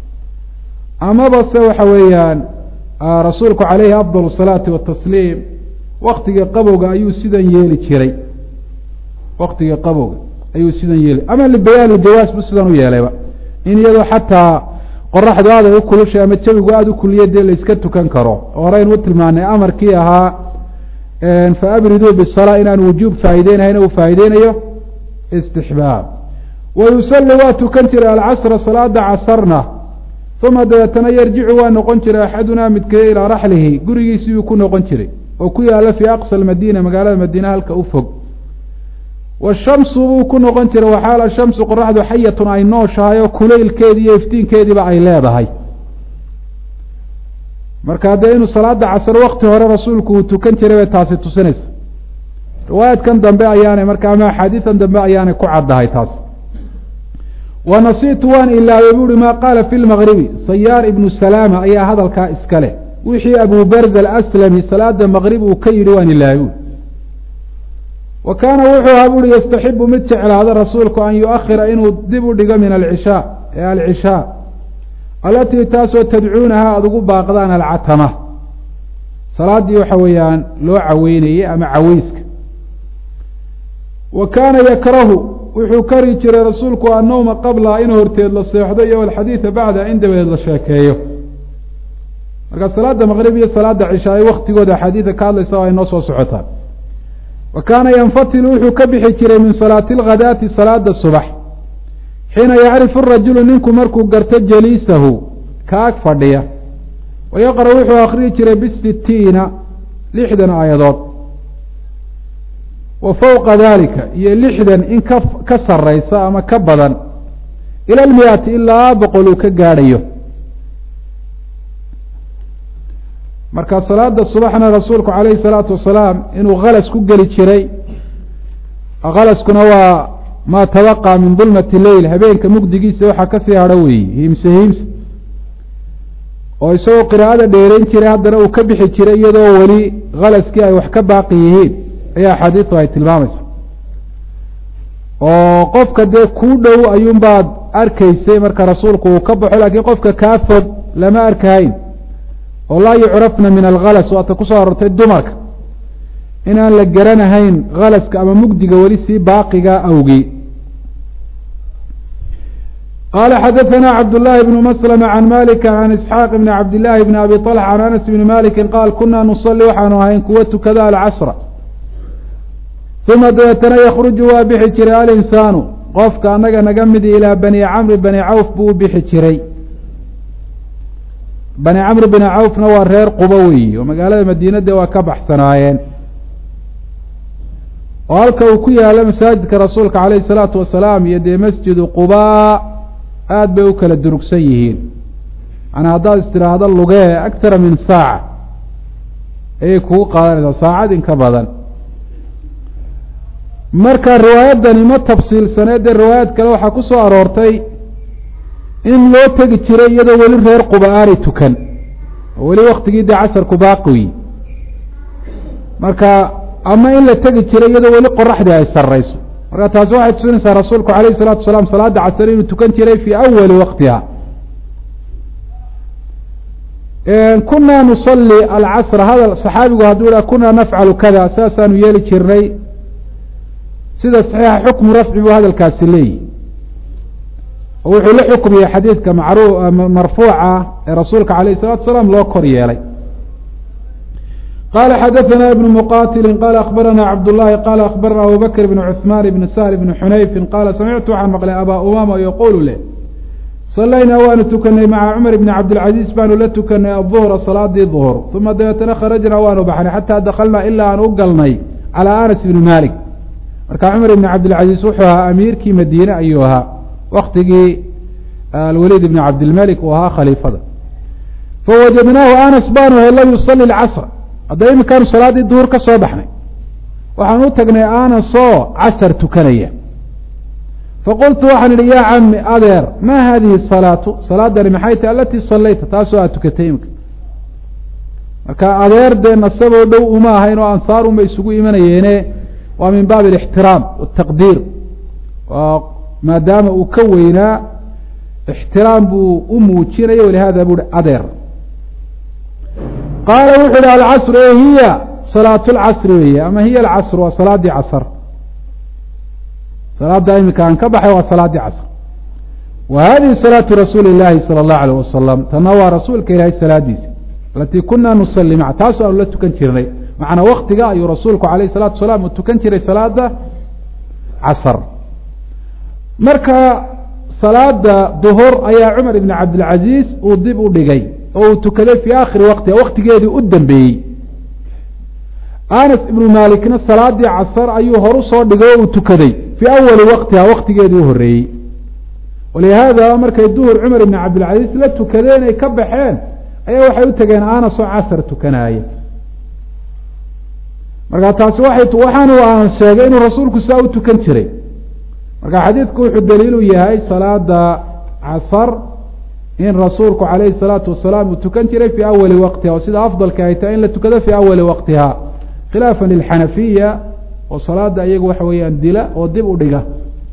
amaba se waxa weeyaan rasuulku calayhi afdal الsalaati watasliim waktiga qabowga ayuu sidan yeeli jiray waktiga qabowga ayuu sidan yeeli ama libayaan iljawaas bu sidan u yeelayba in iyadoo xataa qoraxdu aad ay u kulushay ama jawigu aada u kuliya dee la iska tukan karo horeynu u tilmaanay amarkii ahaa faabriduu bisalaa inaan wujuub faa'iideynahayn uu faa'iideynayo istixbaab wa yusalli waa tukan jiray alcasra salaada casarna uma dabeetana yarjicu waa noqon jiray axadunaa midkee ilaa raxlihi gurigiisii uu ku noqon jiray oo ku yaala fii aqsa almadiina magaalada madiina halka u fog washamsu buu ku noqon jiray waxaala shamsu qoraxdu xayatun ay nooshahay oo kuleylkeedii iyo iftiinkeediiba ay leedahay marka dee inuu salaada casar wakti hore rasuulku uu tukan jiray bay taasi tusinaysa riwaayadkan dambe ayaanay marka ama axaadiidan dambe ayaanay ku caddahay taas wanasiitu waan ilaaway buuhi maa qaala fi lmagribi sayaar ibnu salaama ayaa hadalkaa iska leh wixii abu barz alaslami salaada maqrib uu ka yidhi waan ilaaway buui wa kaana wuxuu ahaa buuhi yastaxibu mid jeclaada rasuulku an yu-ahira inuu dib u dhigo min alcishaa ee alcishaa alatii taasoo tadcuunaha aada ugu baaqdaan alcatama salaaddii waxa weeyaan loo caweynayey ama caweyska wa kaana yakrahu wuxuu kari jiray rasuulku annowma qabla in horteed la seexdo iyo alxadiida bacda in dabadeed la sheekeeyo marka salaada maqrib iyo salaada cishaa ay waktigooda axaadiida ka hadlaysa ay noo soo socotaan wa kaana yanfatilu wuxuu ka bixi jiray min salaati alghadaati salaada subax xiina yacrifu rajulu ninku markuu garto jaliisahu kaag fadhiya wa yaqra' wuxuu akhriyi jiray bisitiina lixdan aayadood wa fowqa dalika iyo lixdan in ka ka saraysa ama ka badan ila almiyaati ilaa boqol uu ka gaadhayo marka salaada subaxna rasuulku calayhi salaatu wasalaam inuu khalas ku geli jiray khalaskuna waa maa tabaqa min dulmati leyl habeenka mugdigiisa waxaa kasii hadho weeye hiimse hiimse oo isagoo qiraa'ada dheerayn jiray haddana uu ka bixi jiray iyadoo weli khalaskii ay wax ka baaqi yihiin ayaa axaadiistu ay tilmaamaysa oo qofka dee kuu dhow ayuunbaad arkaysay marka rasuulku uu ka baxo laakiin qofka kaa fog lama arkahayn oo laa yucrafna min alkhalas waata kusoo arortay dumarka inaan la garanahayn khalaska ama mugdiga weli sii baaqiga awgii qala xadaثna cabd لlahi bn mslm can malik can isxaaq bn cabd لlahi bn abi طلx can anas bn maliki qaal kuna nuصli waxaanu ahayn kuwa tukada alcasra uma dabeetana yakruju waa bixi jiray alinsaanu qofka anaga naga midi ilaa bani camri bani cawf buu u bixi jiray bani camr bni cawfna waa reer quba weyi oo magaalada madiinade waa ka baxsanaayeen oo halka uu ku yaalo masaajidka rasuulka alayh الsalaatu wasalaam iyo dee masjidu quba aada bay u kala durugsan yihiin manaa haddaad istiraahdo lugee akara min saaca ayay kugu qaadanaysaa saacad in ka badan marka riwaayadani ma tafsiilsaneed dee riwaayad kale waxaa ku soo aroortay in loo tegi jiray iyadoo weli reer quba aanay tukan oo weli waktigii dee casarku baaqi marka ama in la tegi jiray iyadoo weli qoraxdii ay sarrayso marka taasi waxay tusinaysaa rasuulku alayh الsalatu wasalaam salaada casr inuu tukan jiray fii awali waqtiha kuna nuصali alcasra hadal saxaabigu hadduu ha kuna nafcalu kada saasaanu yeeli jirnay sida saxiixa xukmu rafci buu hadalkaasi leeyihi oo wuxuu la xukmiyey xadiidka macru marfuuca ee rasuulka alayh الsalatu wasalaam loo kor yeelay qala xadaثna ibn mqatili qala akbarana cabd الlahi qala akbarana abu bakr bn cثman bn sahl bn xunayfi qala samictu waxaan maqlay aba umama yaqulu leh salaynaa waanu tukanay maca cumar bni cabdilcaziiz baanu la tukanay aلظuhra salaadii ظuhr uma dabeetana kharajnaa waanu baxnay xataa dakalnaa ilaa aan u galnay calى anas bni malik marka cumar bni cabdilcaziiz wuxuu ahaa amiirkii madiine ayuu ahaa waktigii alwaliid bni cabdilmalik uu ahaa khaliifada fawajadnaahu anas baanu hela yusali اcasr hadda iminkaanu salaaddii duhur ka soo baxnay waxaan u tagnay anasoo casar tukanaya faqultu waxaan idhi yaa cami adeer maa hadihi salaatu salaadani maxay tahi alatii salayta taasoo aad tukatay iminka marka adeer dee nasaboo dhow uma ahayn oo ansaar uma isugu imanayeene waa min baabi alixtiraam wataqdiir maadaama uu ka weynaa ixtiraam buu u muujinaya walihada buu hi adeer qaala wuxu uhi alcasr e hiya salaat lcasri weeye ama hiya alcasr waa salaadii casr salaada imika aan ka baxay waa salaadii casr wa hadihi salaatu rasuuli اllahi salى اllahu alayh wasalam tana waa rasuulka ilaahay salaadiisa alatii kuna nusali maca taasoo aanu la tukan jirnay macnaa waktiga ayuu rasuulku alayh الsalatu wasalaam uu tukan jiray salaada casr marka salaada duhur ayaa cumar ibn cabdilcaziiz uu dib u dhigay oo uu tukaday fii aakhiri waqtiha waktigeedii u dambeeyey anas ibnu malikna salaadii casr ayuu horu soo dhigay oo uu tukaday fii awali waqtiha waktigeedii u horeeyey walihaada markay duhur cumar ibn cabdilcaziiz la tukadeen ay ka baxeen ayaa waxay u tageen anas oo casr tukanaaya marka taasi waay waxaanu anas sheegay inuu rasuulku saa u tukan jiray marka xadiidku wuxuu daliilu yahay salaada casr in rasuulku alayhi الsalaatu wasalaam uu tukan jiray fii awali waqtiha oo sida afdalka ay tahay in la tukado fii awali waqtiha khilaafa lilxanafiya oo salaada iyagu waxa weeyaan dila oo dib u dhiga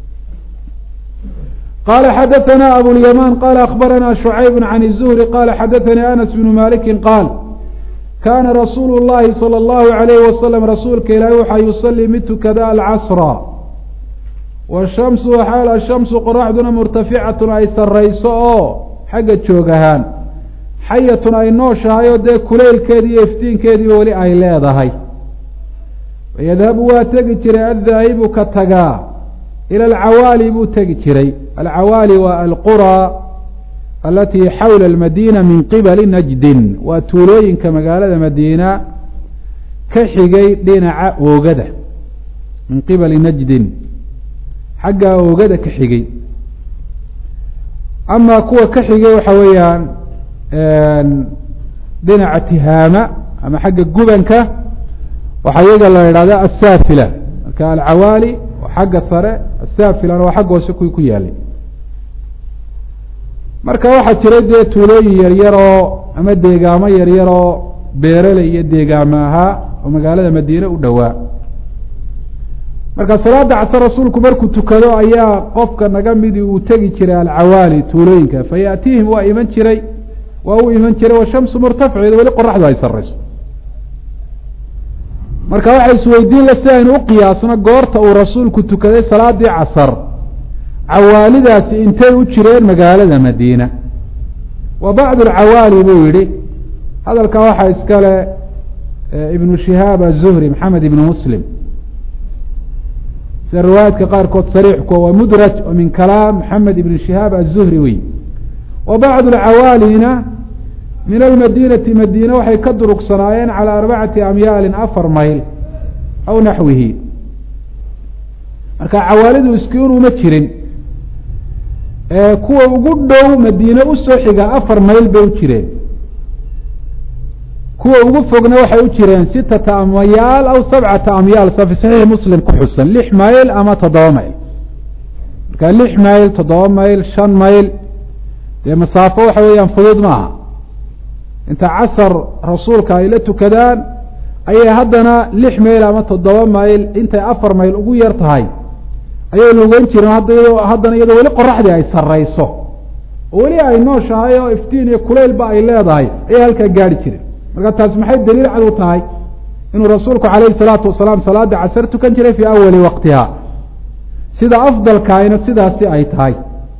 qala xadaثna abulyaman qala akbarana shucayb can الzuhri qala xadaثani anas bnu maliki qaal kana rasuulu الlahi salى الlahu عalayh wasalam rasuulka ilaahi waxaa yusalii mid tukada alcasra washamsu xaal ashamsu qoraxduna murtaficatun ay sarayso oo xagga joog ahaan xayatun ay nooshahay oo dee kuleylkeedii iyo iftiinkeedii weli ay leedahay yadhabu waa tegi jiray addaahibu ka tagaa ila alcawaali buu tegi jiray alcawaali waa alqura alatii xawla almadiina min qibali najdin waa tuulooyinka magaalada madiina ka xigay dhinaca oogada min qibali najdin xagga oogada ka xigay ama kuwa ka xigay waxa weeyaan dhinaca tihaama ama xagga gubanka waxaa iyaga la idhahda asaafila marka alcawaali waa xagga sare asaafilana waa xagga hoose kuwii ku yaalay marka waxaa jiray dee tuulooyin yaryar oo ama deegaamo yaryar oo beerale iyo deegaamo ahaa oo magaalada madiine u dhowaa marka salaada casr rasuulku markuu tukado ayaa qofka naga midi uu tegi jiray alcawaali tuulooyinka fayaatihim waa iman jiray waa u iman jiray washamsu murtaficeed weli qoraxdu ay sarayso marka waxay isweydiin la si aynu u qiyaasno goorta uu rasuulku tukaday salaadii casar cawaalidaasi intay u jireen magaalada madiina wa bacd alcawaali buu yihi hadalkaa waxaa iskale ibnu shihaab aلzuhri maxamed ibnu muslim sida riwaayaadka qaarkood sariixku waa mudraj oo min kalaam maxamed ibn shihaab aلzuhri wey wa bacdu alcawaalina min almadinati madiina waxay ka durugsanaayeen calى arbacati amyaalin afar mayl aw naxwihi marka cawaalidu iskiin uma jirin kuwa ugu dhow madiine usoo xiga afar mayl bay u jireen kuwa ugu fogna waxay u jireen sitata amyaal aw sabcata amyaal sa fi saxiix muslim ku xusan lix mayl ama toddoba mayl marka lix mayl toddoba mayl shan mayl dee masaafo waxa weeyaan fudud maaha inta casar rasuulka ay la tukadaan ayay haddana lix mayl ama toddoba mayl intay afar mayl ugu yar tahay ayay lugeyn jireen hadd haddana iyadoo weli qoraxdii ay sarrayso oo weli ay nooshahay oo iftiin iyo kulaylba ay leedahay ayay halkaa gaari jireen marka taas maxay daliil cad u tahay inuu rasuulku calayhi salaatu wasalaam salaada casar tukan jiray fii awali waqtiha sida afdalkaayna sidaasi ay tahay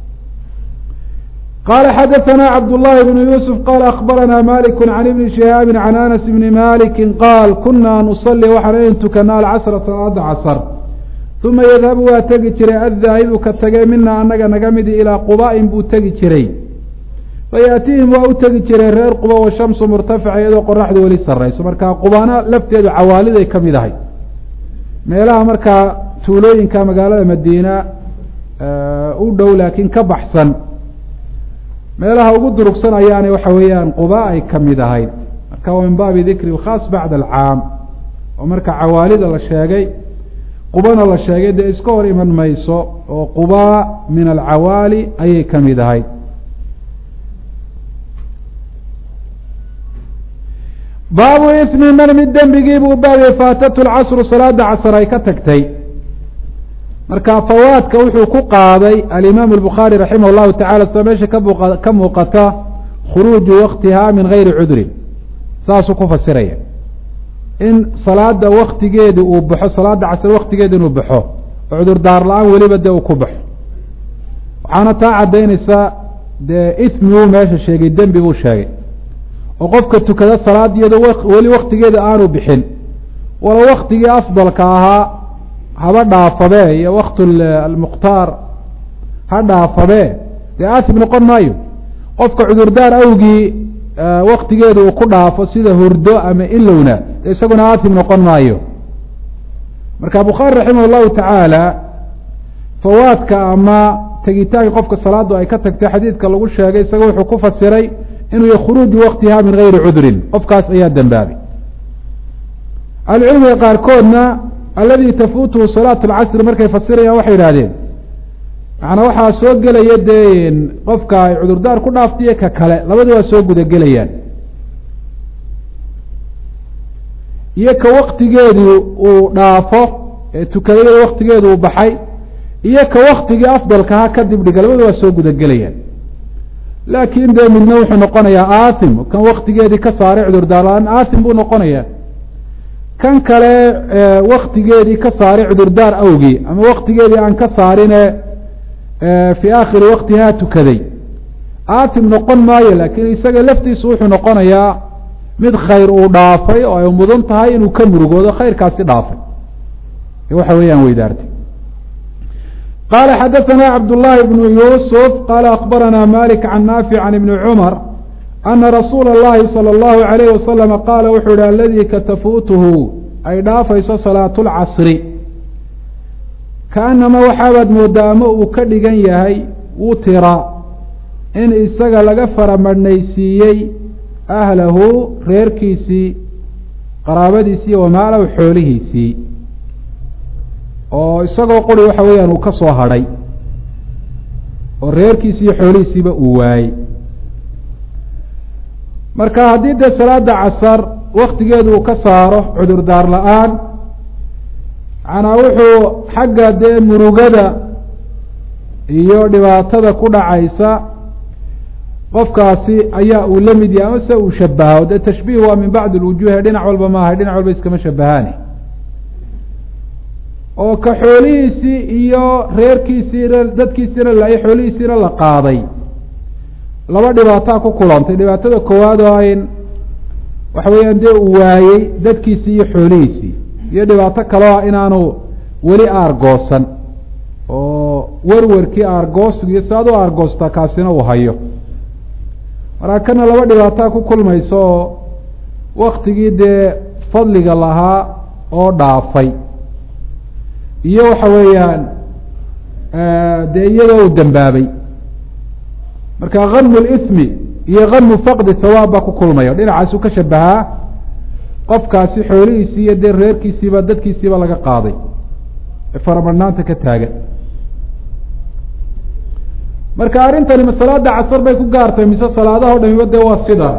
qaala xadaثana cabdullahi bnu yuusuf qaala akbarana maliku can ibni shihaabi can anas bni maliki qaal kuna nusalli waxaan in tukanaa alcasra salaada casr uma yadhabu waa tegi jiray addaahibu ka tagee mina anaga naga midi ilaa quba'in buu tegi jiray fayaatihim waa u tegi jireen reer quba washamsu murtafica iyadoo qoraxdu weli sarayso markaa qubana lafteedu cawaaliday ka mid ahay meelaha markaa tuulooyinka magaalada madiina u dhow laakiin ka baxsan meelaha ugu durugsan ayaana waxa weeyaan quba ay ka mid ahayd marka waa min baabi dikri اlkhaas bacda alcaam oo marka cawaalida la sheegay qubana la sheegay dee iska hor iman mayso oo quba min alcawaali ayay ka mid ahayd baabu ismi man mid dembigii buu baabiyey faatatu lcasru salaada casr ay ka tagtay marka fawaadka wuxuu ku qaaday alimaam الbukhaari raximah اllahu tacala sida meesha kabuq ka muuqata khuruuju waktiha min gayri cudrin saasuu ku fasiraya in salaada waktigeedi uu baxo salaada casr waktigeeda inuu baxo oo cudur daar la-aan weliba dee uu ku baxo waxaana taa caddaynaysa dee ismiguu meesha sheegay dembi buu sheegay oo qofka tukada salaad iyadoo weli waktigeeda aanu bixin walo waktigii afdalka ahaa haba dhaafadee iyo wakt almukhtaar ha dhaafadee dee aasib noqon maayo qofka cudurdaar awgii waktigeeda uu ku dhaafo sida hurdo ama ilowna de isaguna aasib noqon maayo marka bukhaari raximah اllahu tacaala fawaadka ama tegitaanka qofka salaadu ay ka tagtay xadiidka lagu sheegay isaga wuxuu ku fasiray inuu y khuruuju waktiha min gayri cudrin qofkaas ayaa dembaabay ahlucilmiga qaarkoodna aladi tafuutuhu salaatu lcasri markay fasirayaan waxay yidhahdeen macnaa waxaa soo gelaya dee qofka ay cudurdaar ku dhaaftiyo ka kale labadu waa soo gudagelayaan iyo ka waktigeedii uu dhaafo ee tukadayada waktigeedu uu baxay iyo ka waktigii afdalkaha kadib dhiga labadu waa soo gudagelayaan laakin dee midna wuxuu noqonayaa aathim kan waktigeedii ka saaray cudurdaar la-aan aathim buu noqonaya kan kale waktigeedii ka saaray cudurdaar awgii ama waktigeedii aan ka saarine fii aakhiri waktihaa tukaday aathim noqon maayo laakiin isaga laftiisu wuxuu noqonayaa mid khayr uu dhaafay oo ay mudan tahay inuu ka murugoodo khayrkaasi dhaafay waxa weeyaan weydaartay qala xadaثna cabdالlahi bn yusf qala akbarana malik can naafic can ibni cmar ana rasuula اllahi salى اllahu عalayh wasalam qaala wuxuu ihi aladii ka tafuutuhu ay dhaafayso salaatu اlcasri kaanama waxaabaad moodaa ama uu ka dhigan yahay wutira in isaga laga faramadhnaysiiyey ahlahu reerkiisii qaraabadiisii wamaalahu xoolihiisii oo isagoo quri waxa weeyaan uu ka soo hadhay oo reerkiisi iyo xoolihiisiiba uu waayey marka haddii dee salaada casar waktigeedu uu ka saaro cudurdaar la-aan macnaa wuxuu xagga dee murugada iyo dhibaatada ku dhacaysa qofkaasi ayaa uu la mid yahay amase uu shabaho dee tashbiih waa min bacdi lwujuuhi dhinac walba maahay dhinac walba iskama shabahaani oo ka xoolihiisii iyo reerkiisiina dadkiisiina la xoolihiisiina la qaaday laba dhibaataa ku kulantay dhibaatada koowaad oo in waxa weeyaan dee uu waayey dadkiisii iyo xoolihiisii iyo dhibaato kaleo ah inaanu weli aargoosan oo werwerkii aargoosiga iyo si aad u aargoostaa kaasina uu hayo markaa kana laba dhibaataa ku kulmayso oo waktigii dee fadliga lahaa oo dhaafay iyo waxa weeyaan dee iyadoo uu dambaabay marka kamu lithmi iyo kamu faqdi hawaab baa ku kulmaya dhinacaasuu ka shabahaa qofkaasi xoolihiisii iyo dee reerkiisiiba dadkiisiiba laga qaaday ee faramadhnaanta ka taagan marka arrintani ma salaada casar bay ku gaartay mise salaadaha o dhamiba dee waa sida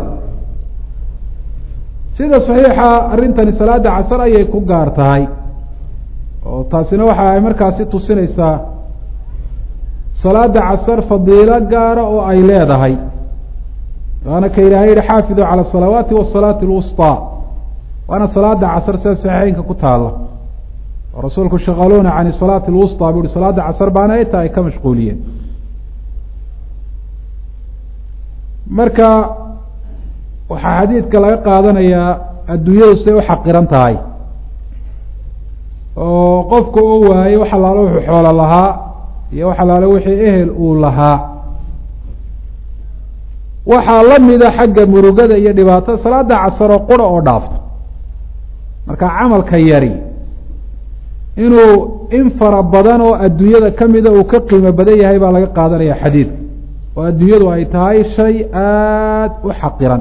sida saxiixa arrintani salaada casar ayay ku gaar tahay oo taasina waxa ay markaasi tusinaysaa salaada casar fadiilo gaara oo ay leedahay waana ka ilaahay yihi xaafidu cala asalawaati wasalaati alwusطaa waana salaada casar sida saxiixeynka ku taala oo rasuulku shaqaluuna can salaati alwusطaa bu uhi salaada casar baana ay tahay ka mashquuliyeen marka waxaa xadiidka laga qaadanayaa adduunyadu siday u xaqiran tahay oo qofka oo waayey wax allaalo wuxuu xoolo lahaa iyo wax allaale wixii ehel uu lahaa waxaa la mida xagga murugada iyo dhibaatada salaada casar oo qura oo dhaafto marka camalka yari inuu in fara badan oo adduunyada kamida uu ka qiimo badan yahay baa laga qaadanaya xadiidka oo adduunyadu ay tahay shay aada u xaqiran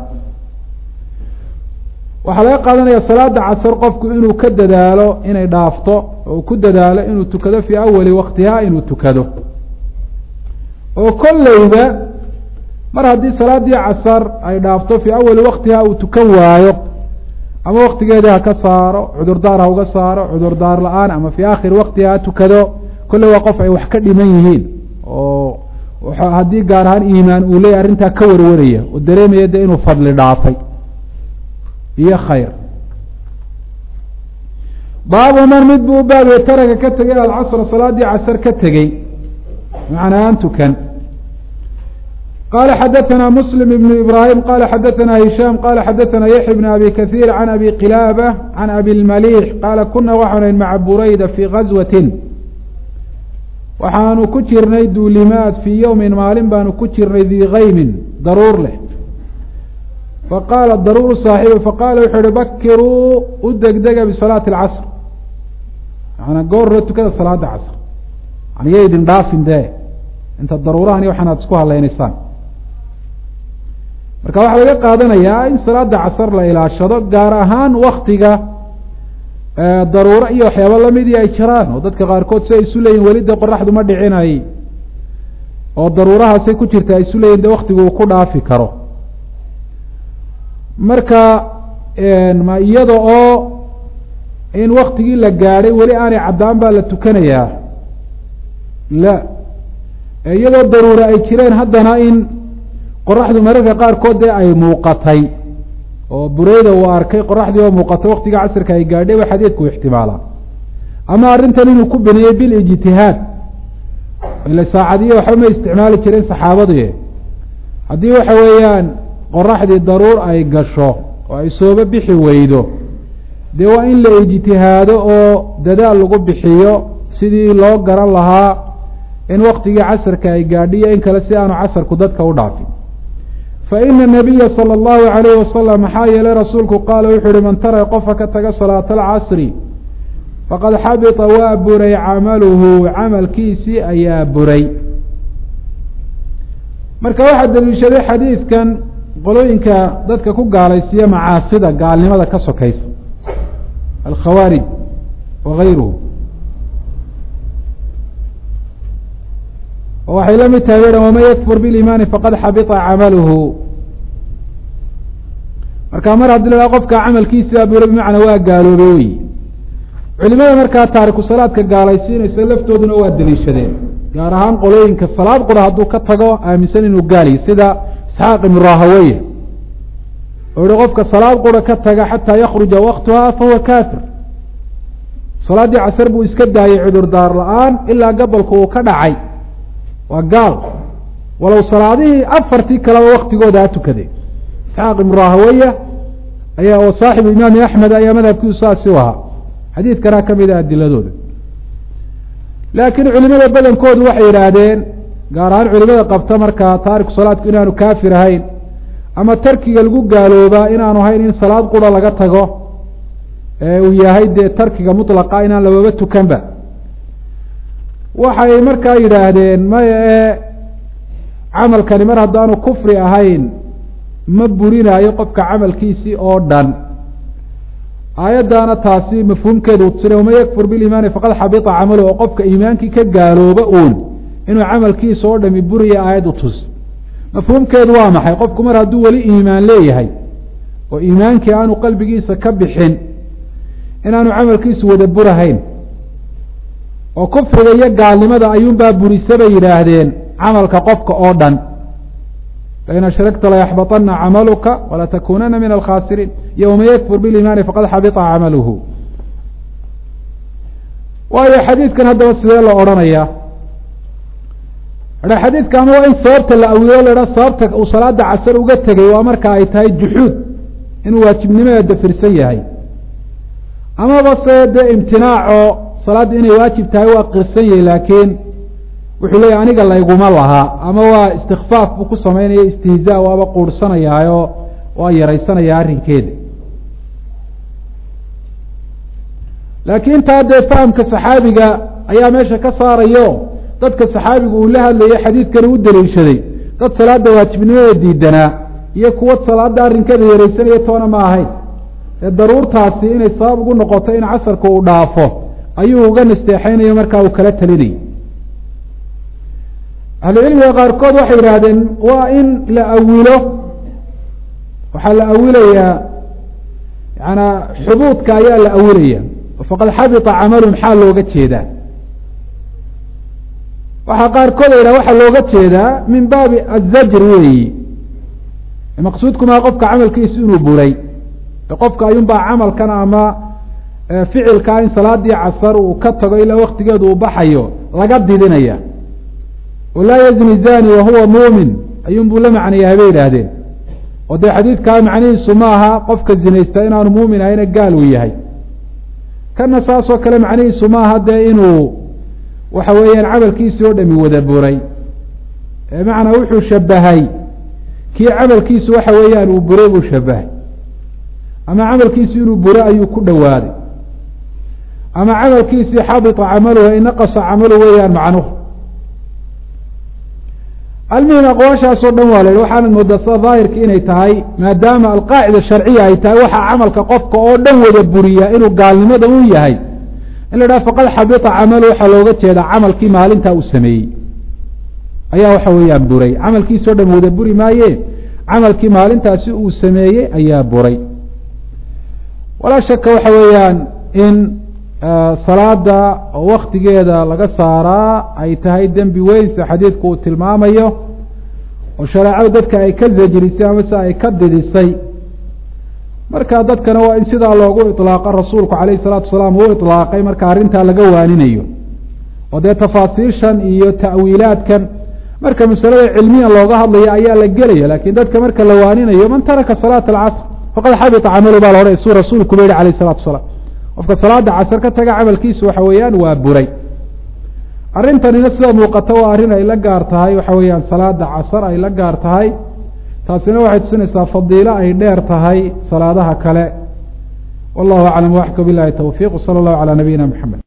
waxaa laga qaadanaya salaada casar qofku inuu ka dadaalo inay dhaafto oo ku dadaalo inuu tukado fii awali waktiha inuu tukado oo kolleyba mar haddii salaadii casar ay dhaafto fii awali waktiha uu tukan waayo ama waktigeedii ha ka saaro cudurdaar ha uga saaro cudurdaar la-aan ama fii aakhiri waktiha ha tukado kolley waa qof ay wax ka dhiman yihiin oo haddii gaar ahaan iimaan uu leeyahy arrintaa ka warwaraya oo dareemaya de inuu fadli dhaafay iyo khayr baabu man mid buu baabay taraka ka tegay alcasra salaadii casar ka tegey macnaa aan tukan qala xadaثna msلm بن ibrahim qala xadaثna hishaam qala xadaثna yaxya بn abi kaثيir can abi qilaabة can abi اlmalيx qaala kuna waxaanu maca burayda fii gazwati waxaanu ku jirnay duulimaad fii yowmin maalin baanu ku jirnay dii kaymin daruur leh faqaala daruuru saaxibu faqaala wuxuu uhi bakiruu u degdega bisalaati اlcasr maanaa goorro tukada salaada casr yani ya idin dhaafin dee inta daruurahan iyo waxaan aad isku hadlaynaysaan marka waxaa laga qaadanayaa in salaada casar la ilaashado gaar ahaan waktiga daruuro iyo waxyaaba lamidii ay jiraan oo dadka qaarkood si ay isu leeyihin weli dee qoraxdu ma dhicinay oo daruurahaasay ku jirta ay isu leeyihin de waktigu uu ku dhaafi karo marka ma iyada oo in waktigii la gaadhay weli aanay caddaan baa la tukanayaa la iyadoo daruura ay jireen haddana in qoraxdu mararka qaarkood dee ay muuqatay oo bureyda uu arkay qoraxdii oo muuqatay waktiga casrka ay gaadhay waa xadiidku ixtimaalaa ama arrintan inuu ku biniyey bilijtihaad ila saacadiya waxba ma isticmaali jireen saxaabadu haddii waxa weeyaan qoraxdii daruur ay gasho oo ay sooba bixi weydo dee waa in la ijtihaado oo dadaal lagu bixiyo sidii loo garan lahaa in waktigii casrka ay gaadhiyo in kale si aanu casarku dadka u dhaafin faina nabiya salى اllahu alayh wasalam maxaa yeelay rasuulku qaala wuxuu uhi man tara qofka ka taga salaata alcasri faqad xabita waa buray camaluhu camalkiisii ayaa buray marka waxaa daliishaday xadiidkan qolooyinka dadka ku gaalaysiiya macaasida gaalnimada ka sokaysa alkhawaarij wagayruhu oo waxay la mid tahay waman yakfur biliimaani faqad xabita camaluhu marka mar haddii la qofka camalkiisa buro bimacnaa waa gaaloobay wey culimada markaa taariku salaadka gaalaysiinaysa laftooduna waa daliishadeen gaar ahaan qolooyinka salaad qura hadduu ka tago aaminsan inuu gaaliyo sida isxaaq ibnu rahaweye oo yihi qofka salaad qura ka taga xataa yakruja waktuha fahuwa kaafir salaaddii casar buu iska daayay cudurdaar la-aan ilaa gabolku uu ka dhacay waa gaal walow salaadihii afartii kaleba waktigooda ha tukaday isxaaq ibnu rahaweye ayaa oo saaxibu imaami axmed ayaa madhabkiisu saasi u ahaa xadiidkana ka mid a adiladooda laakiin culimada badankoodu waxay yidhaahdeen gaar ahaan culimada qabta markaa taariku salaadku inaanu kaafir ahayn ama tarkiga lagu gaaloobaa inaanu ahayn in salaad qura laga tago ee uu yahay dee tarkiga mutlaqa inaan lababa tukanba waxay markaa yidhaahdeen maya ee camalkani mar haddaanu kufri ahayn ma burinaayo qofka camalkiisii oo dhan aayaddaana taasi mafhuumkeedu utusina waman yakfur biliimaani faqad xabita camalu oo qofka iimaankii ka gaalooba uun inuu camalkiisa oo dhami buriya aayad utus mafhuumkeedu waa maxay qofku mar hadduu weli iimaan leeyahay oo iimaankii aanu qalbigiisa ka bixin inaanu camalkiisu wada burahayn oo kufriga iyo gaalnimada ayuunbaa burisa bay yidhaahdeen camalka qofka oo dhan lain ashragta layaxbaطana camaluka walatakunana min alkhasiriin iyo waman yakfur biliimaani faqad xabita camaluhu waayo xadiidkan haddaba sidee la odhanaya a xadiidka ama waa in sababta la awilo la ha sababta uu salaada casar uga tegay waa marka ay tahay juxuud inuu waajibnimadeeda dafirsan yahay amaba se dee imtinaaco salaadda inay waajib tahay waa qirsan yahay laakiin wuxuu leeyahy aniga layguma lahaa ama waa istikfaaf buu ku samaynaya istihzaa waaba quurhsanayaayo waa yaraysanaya arrinkeeda laakiin taa dee fahamka saxaabiga ayaa meesha ka saarayo dadka saxaabigu uu la hadlayay xadiidkani u daliishaday dad salaada waajibnimada diidanaa iyo kuwa salaada arrinkeeda yaraysanaya toona ma ahayn ee daruurtaasi inay sabab ugu noqoto in casarka uu dhaafo ayuu uga nasteexaynayo markaa uu kala talinayay ahlucilmiga qaarkood waxay yidhaahdeen waa in la awilo waxaa la awilayaa yaana xubuudka ayaa la awilaya faqad xabita camalu maxaa looga jeedaa waxaa qaarkood a yidhaha waxaa looga jeedaa min baabi azajr weeyi maqsuudkumaa qofka camalkiisu inuu buray qofka ayuunbaa camalkan ama ficilkaa in salaadii casar uu ka tago ilaa waktigeedu uu baxayo laga didinaya walaa yazni zani wahuwa muumin ayuun buu la macnayahay bay yidhaahdeen oo dee xadiidkaa macnihiisu ma aha qofka zinaysta inaanu muumin ahayna gaal uu yahay kana saasoo kale macnihiisu ma aha dee inuu waxa weeyaan camalkiisii oo dhami wada buray macnaa wuxuu shabahay kii camalkiisu waxa weeyaan uu buray buu shabahay ama camalkiisi inuu buro ayuu ku dhowaaday ama camalkiisii xabita camaluhu ay naqasa camalu weeyaan macnuhu almuhim aqwaashaasoo dhan waa la yihi waxaanad moodaa sida daahirka inay tahay maadaama alqaacida sharciya ay tahay waxaa camalka qofka oo dhan wada buriyaa inuu gaalnimada u yahay in la idhaha faqad xabita camalu waxaa looga jeedaa camalkii maalintaa uu sameeyey ayaa waxa weeyaan buray camalkiisao dhan wada buri maaye camalkii maalintaasi uu sameeyey ayaa buray walaa shaka waxa weeyaan in salaada oo waktigeeda laga saaraa ay tahay dembi weyn sida xadiidku uu tilmaamayo oo shareecadu dadka ay ka zajirisay amase ay ka didisay marka dadkana waa in sidaa loogu iطlaaqa rasuulku calayh الsalaatu wasalaam uu iطlaaqay marka arrintaa laga waaninayo oo dee tafaasiishan iyo ta'wiilaadkan marka masalada cilmiyan looga hadlayo ayaa la gelaya lakin dadka marka la waaninayo man taraka salaata alcasr faqad xabita camalu baa la odhanay suu rasuulku ba yihi alayh الsalatu wasalaam qofka salaada casar ka taga camalkiisu waxa weeyaan waa buray arrintanina sida muuqata waa arrin ay la gaar tahay waxa weeyaan salaada casar ay la gaar tahay taasina waxay tusinaysaa fadiilo ay dheer tahay salaadaha kale wallahu aclam waxka bilahi tawfiq wsala allahu calaa nabiyina mxamed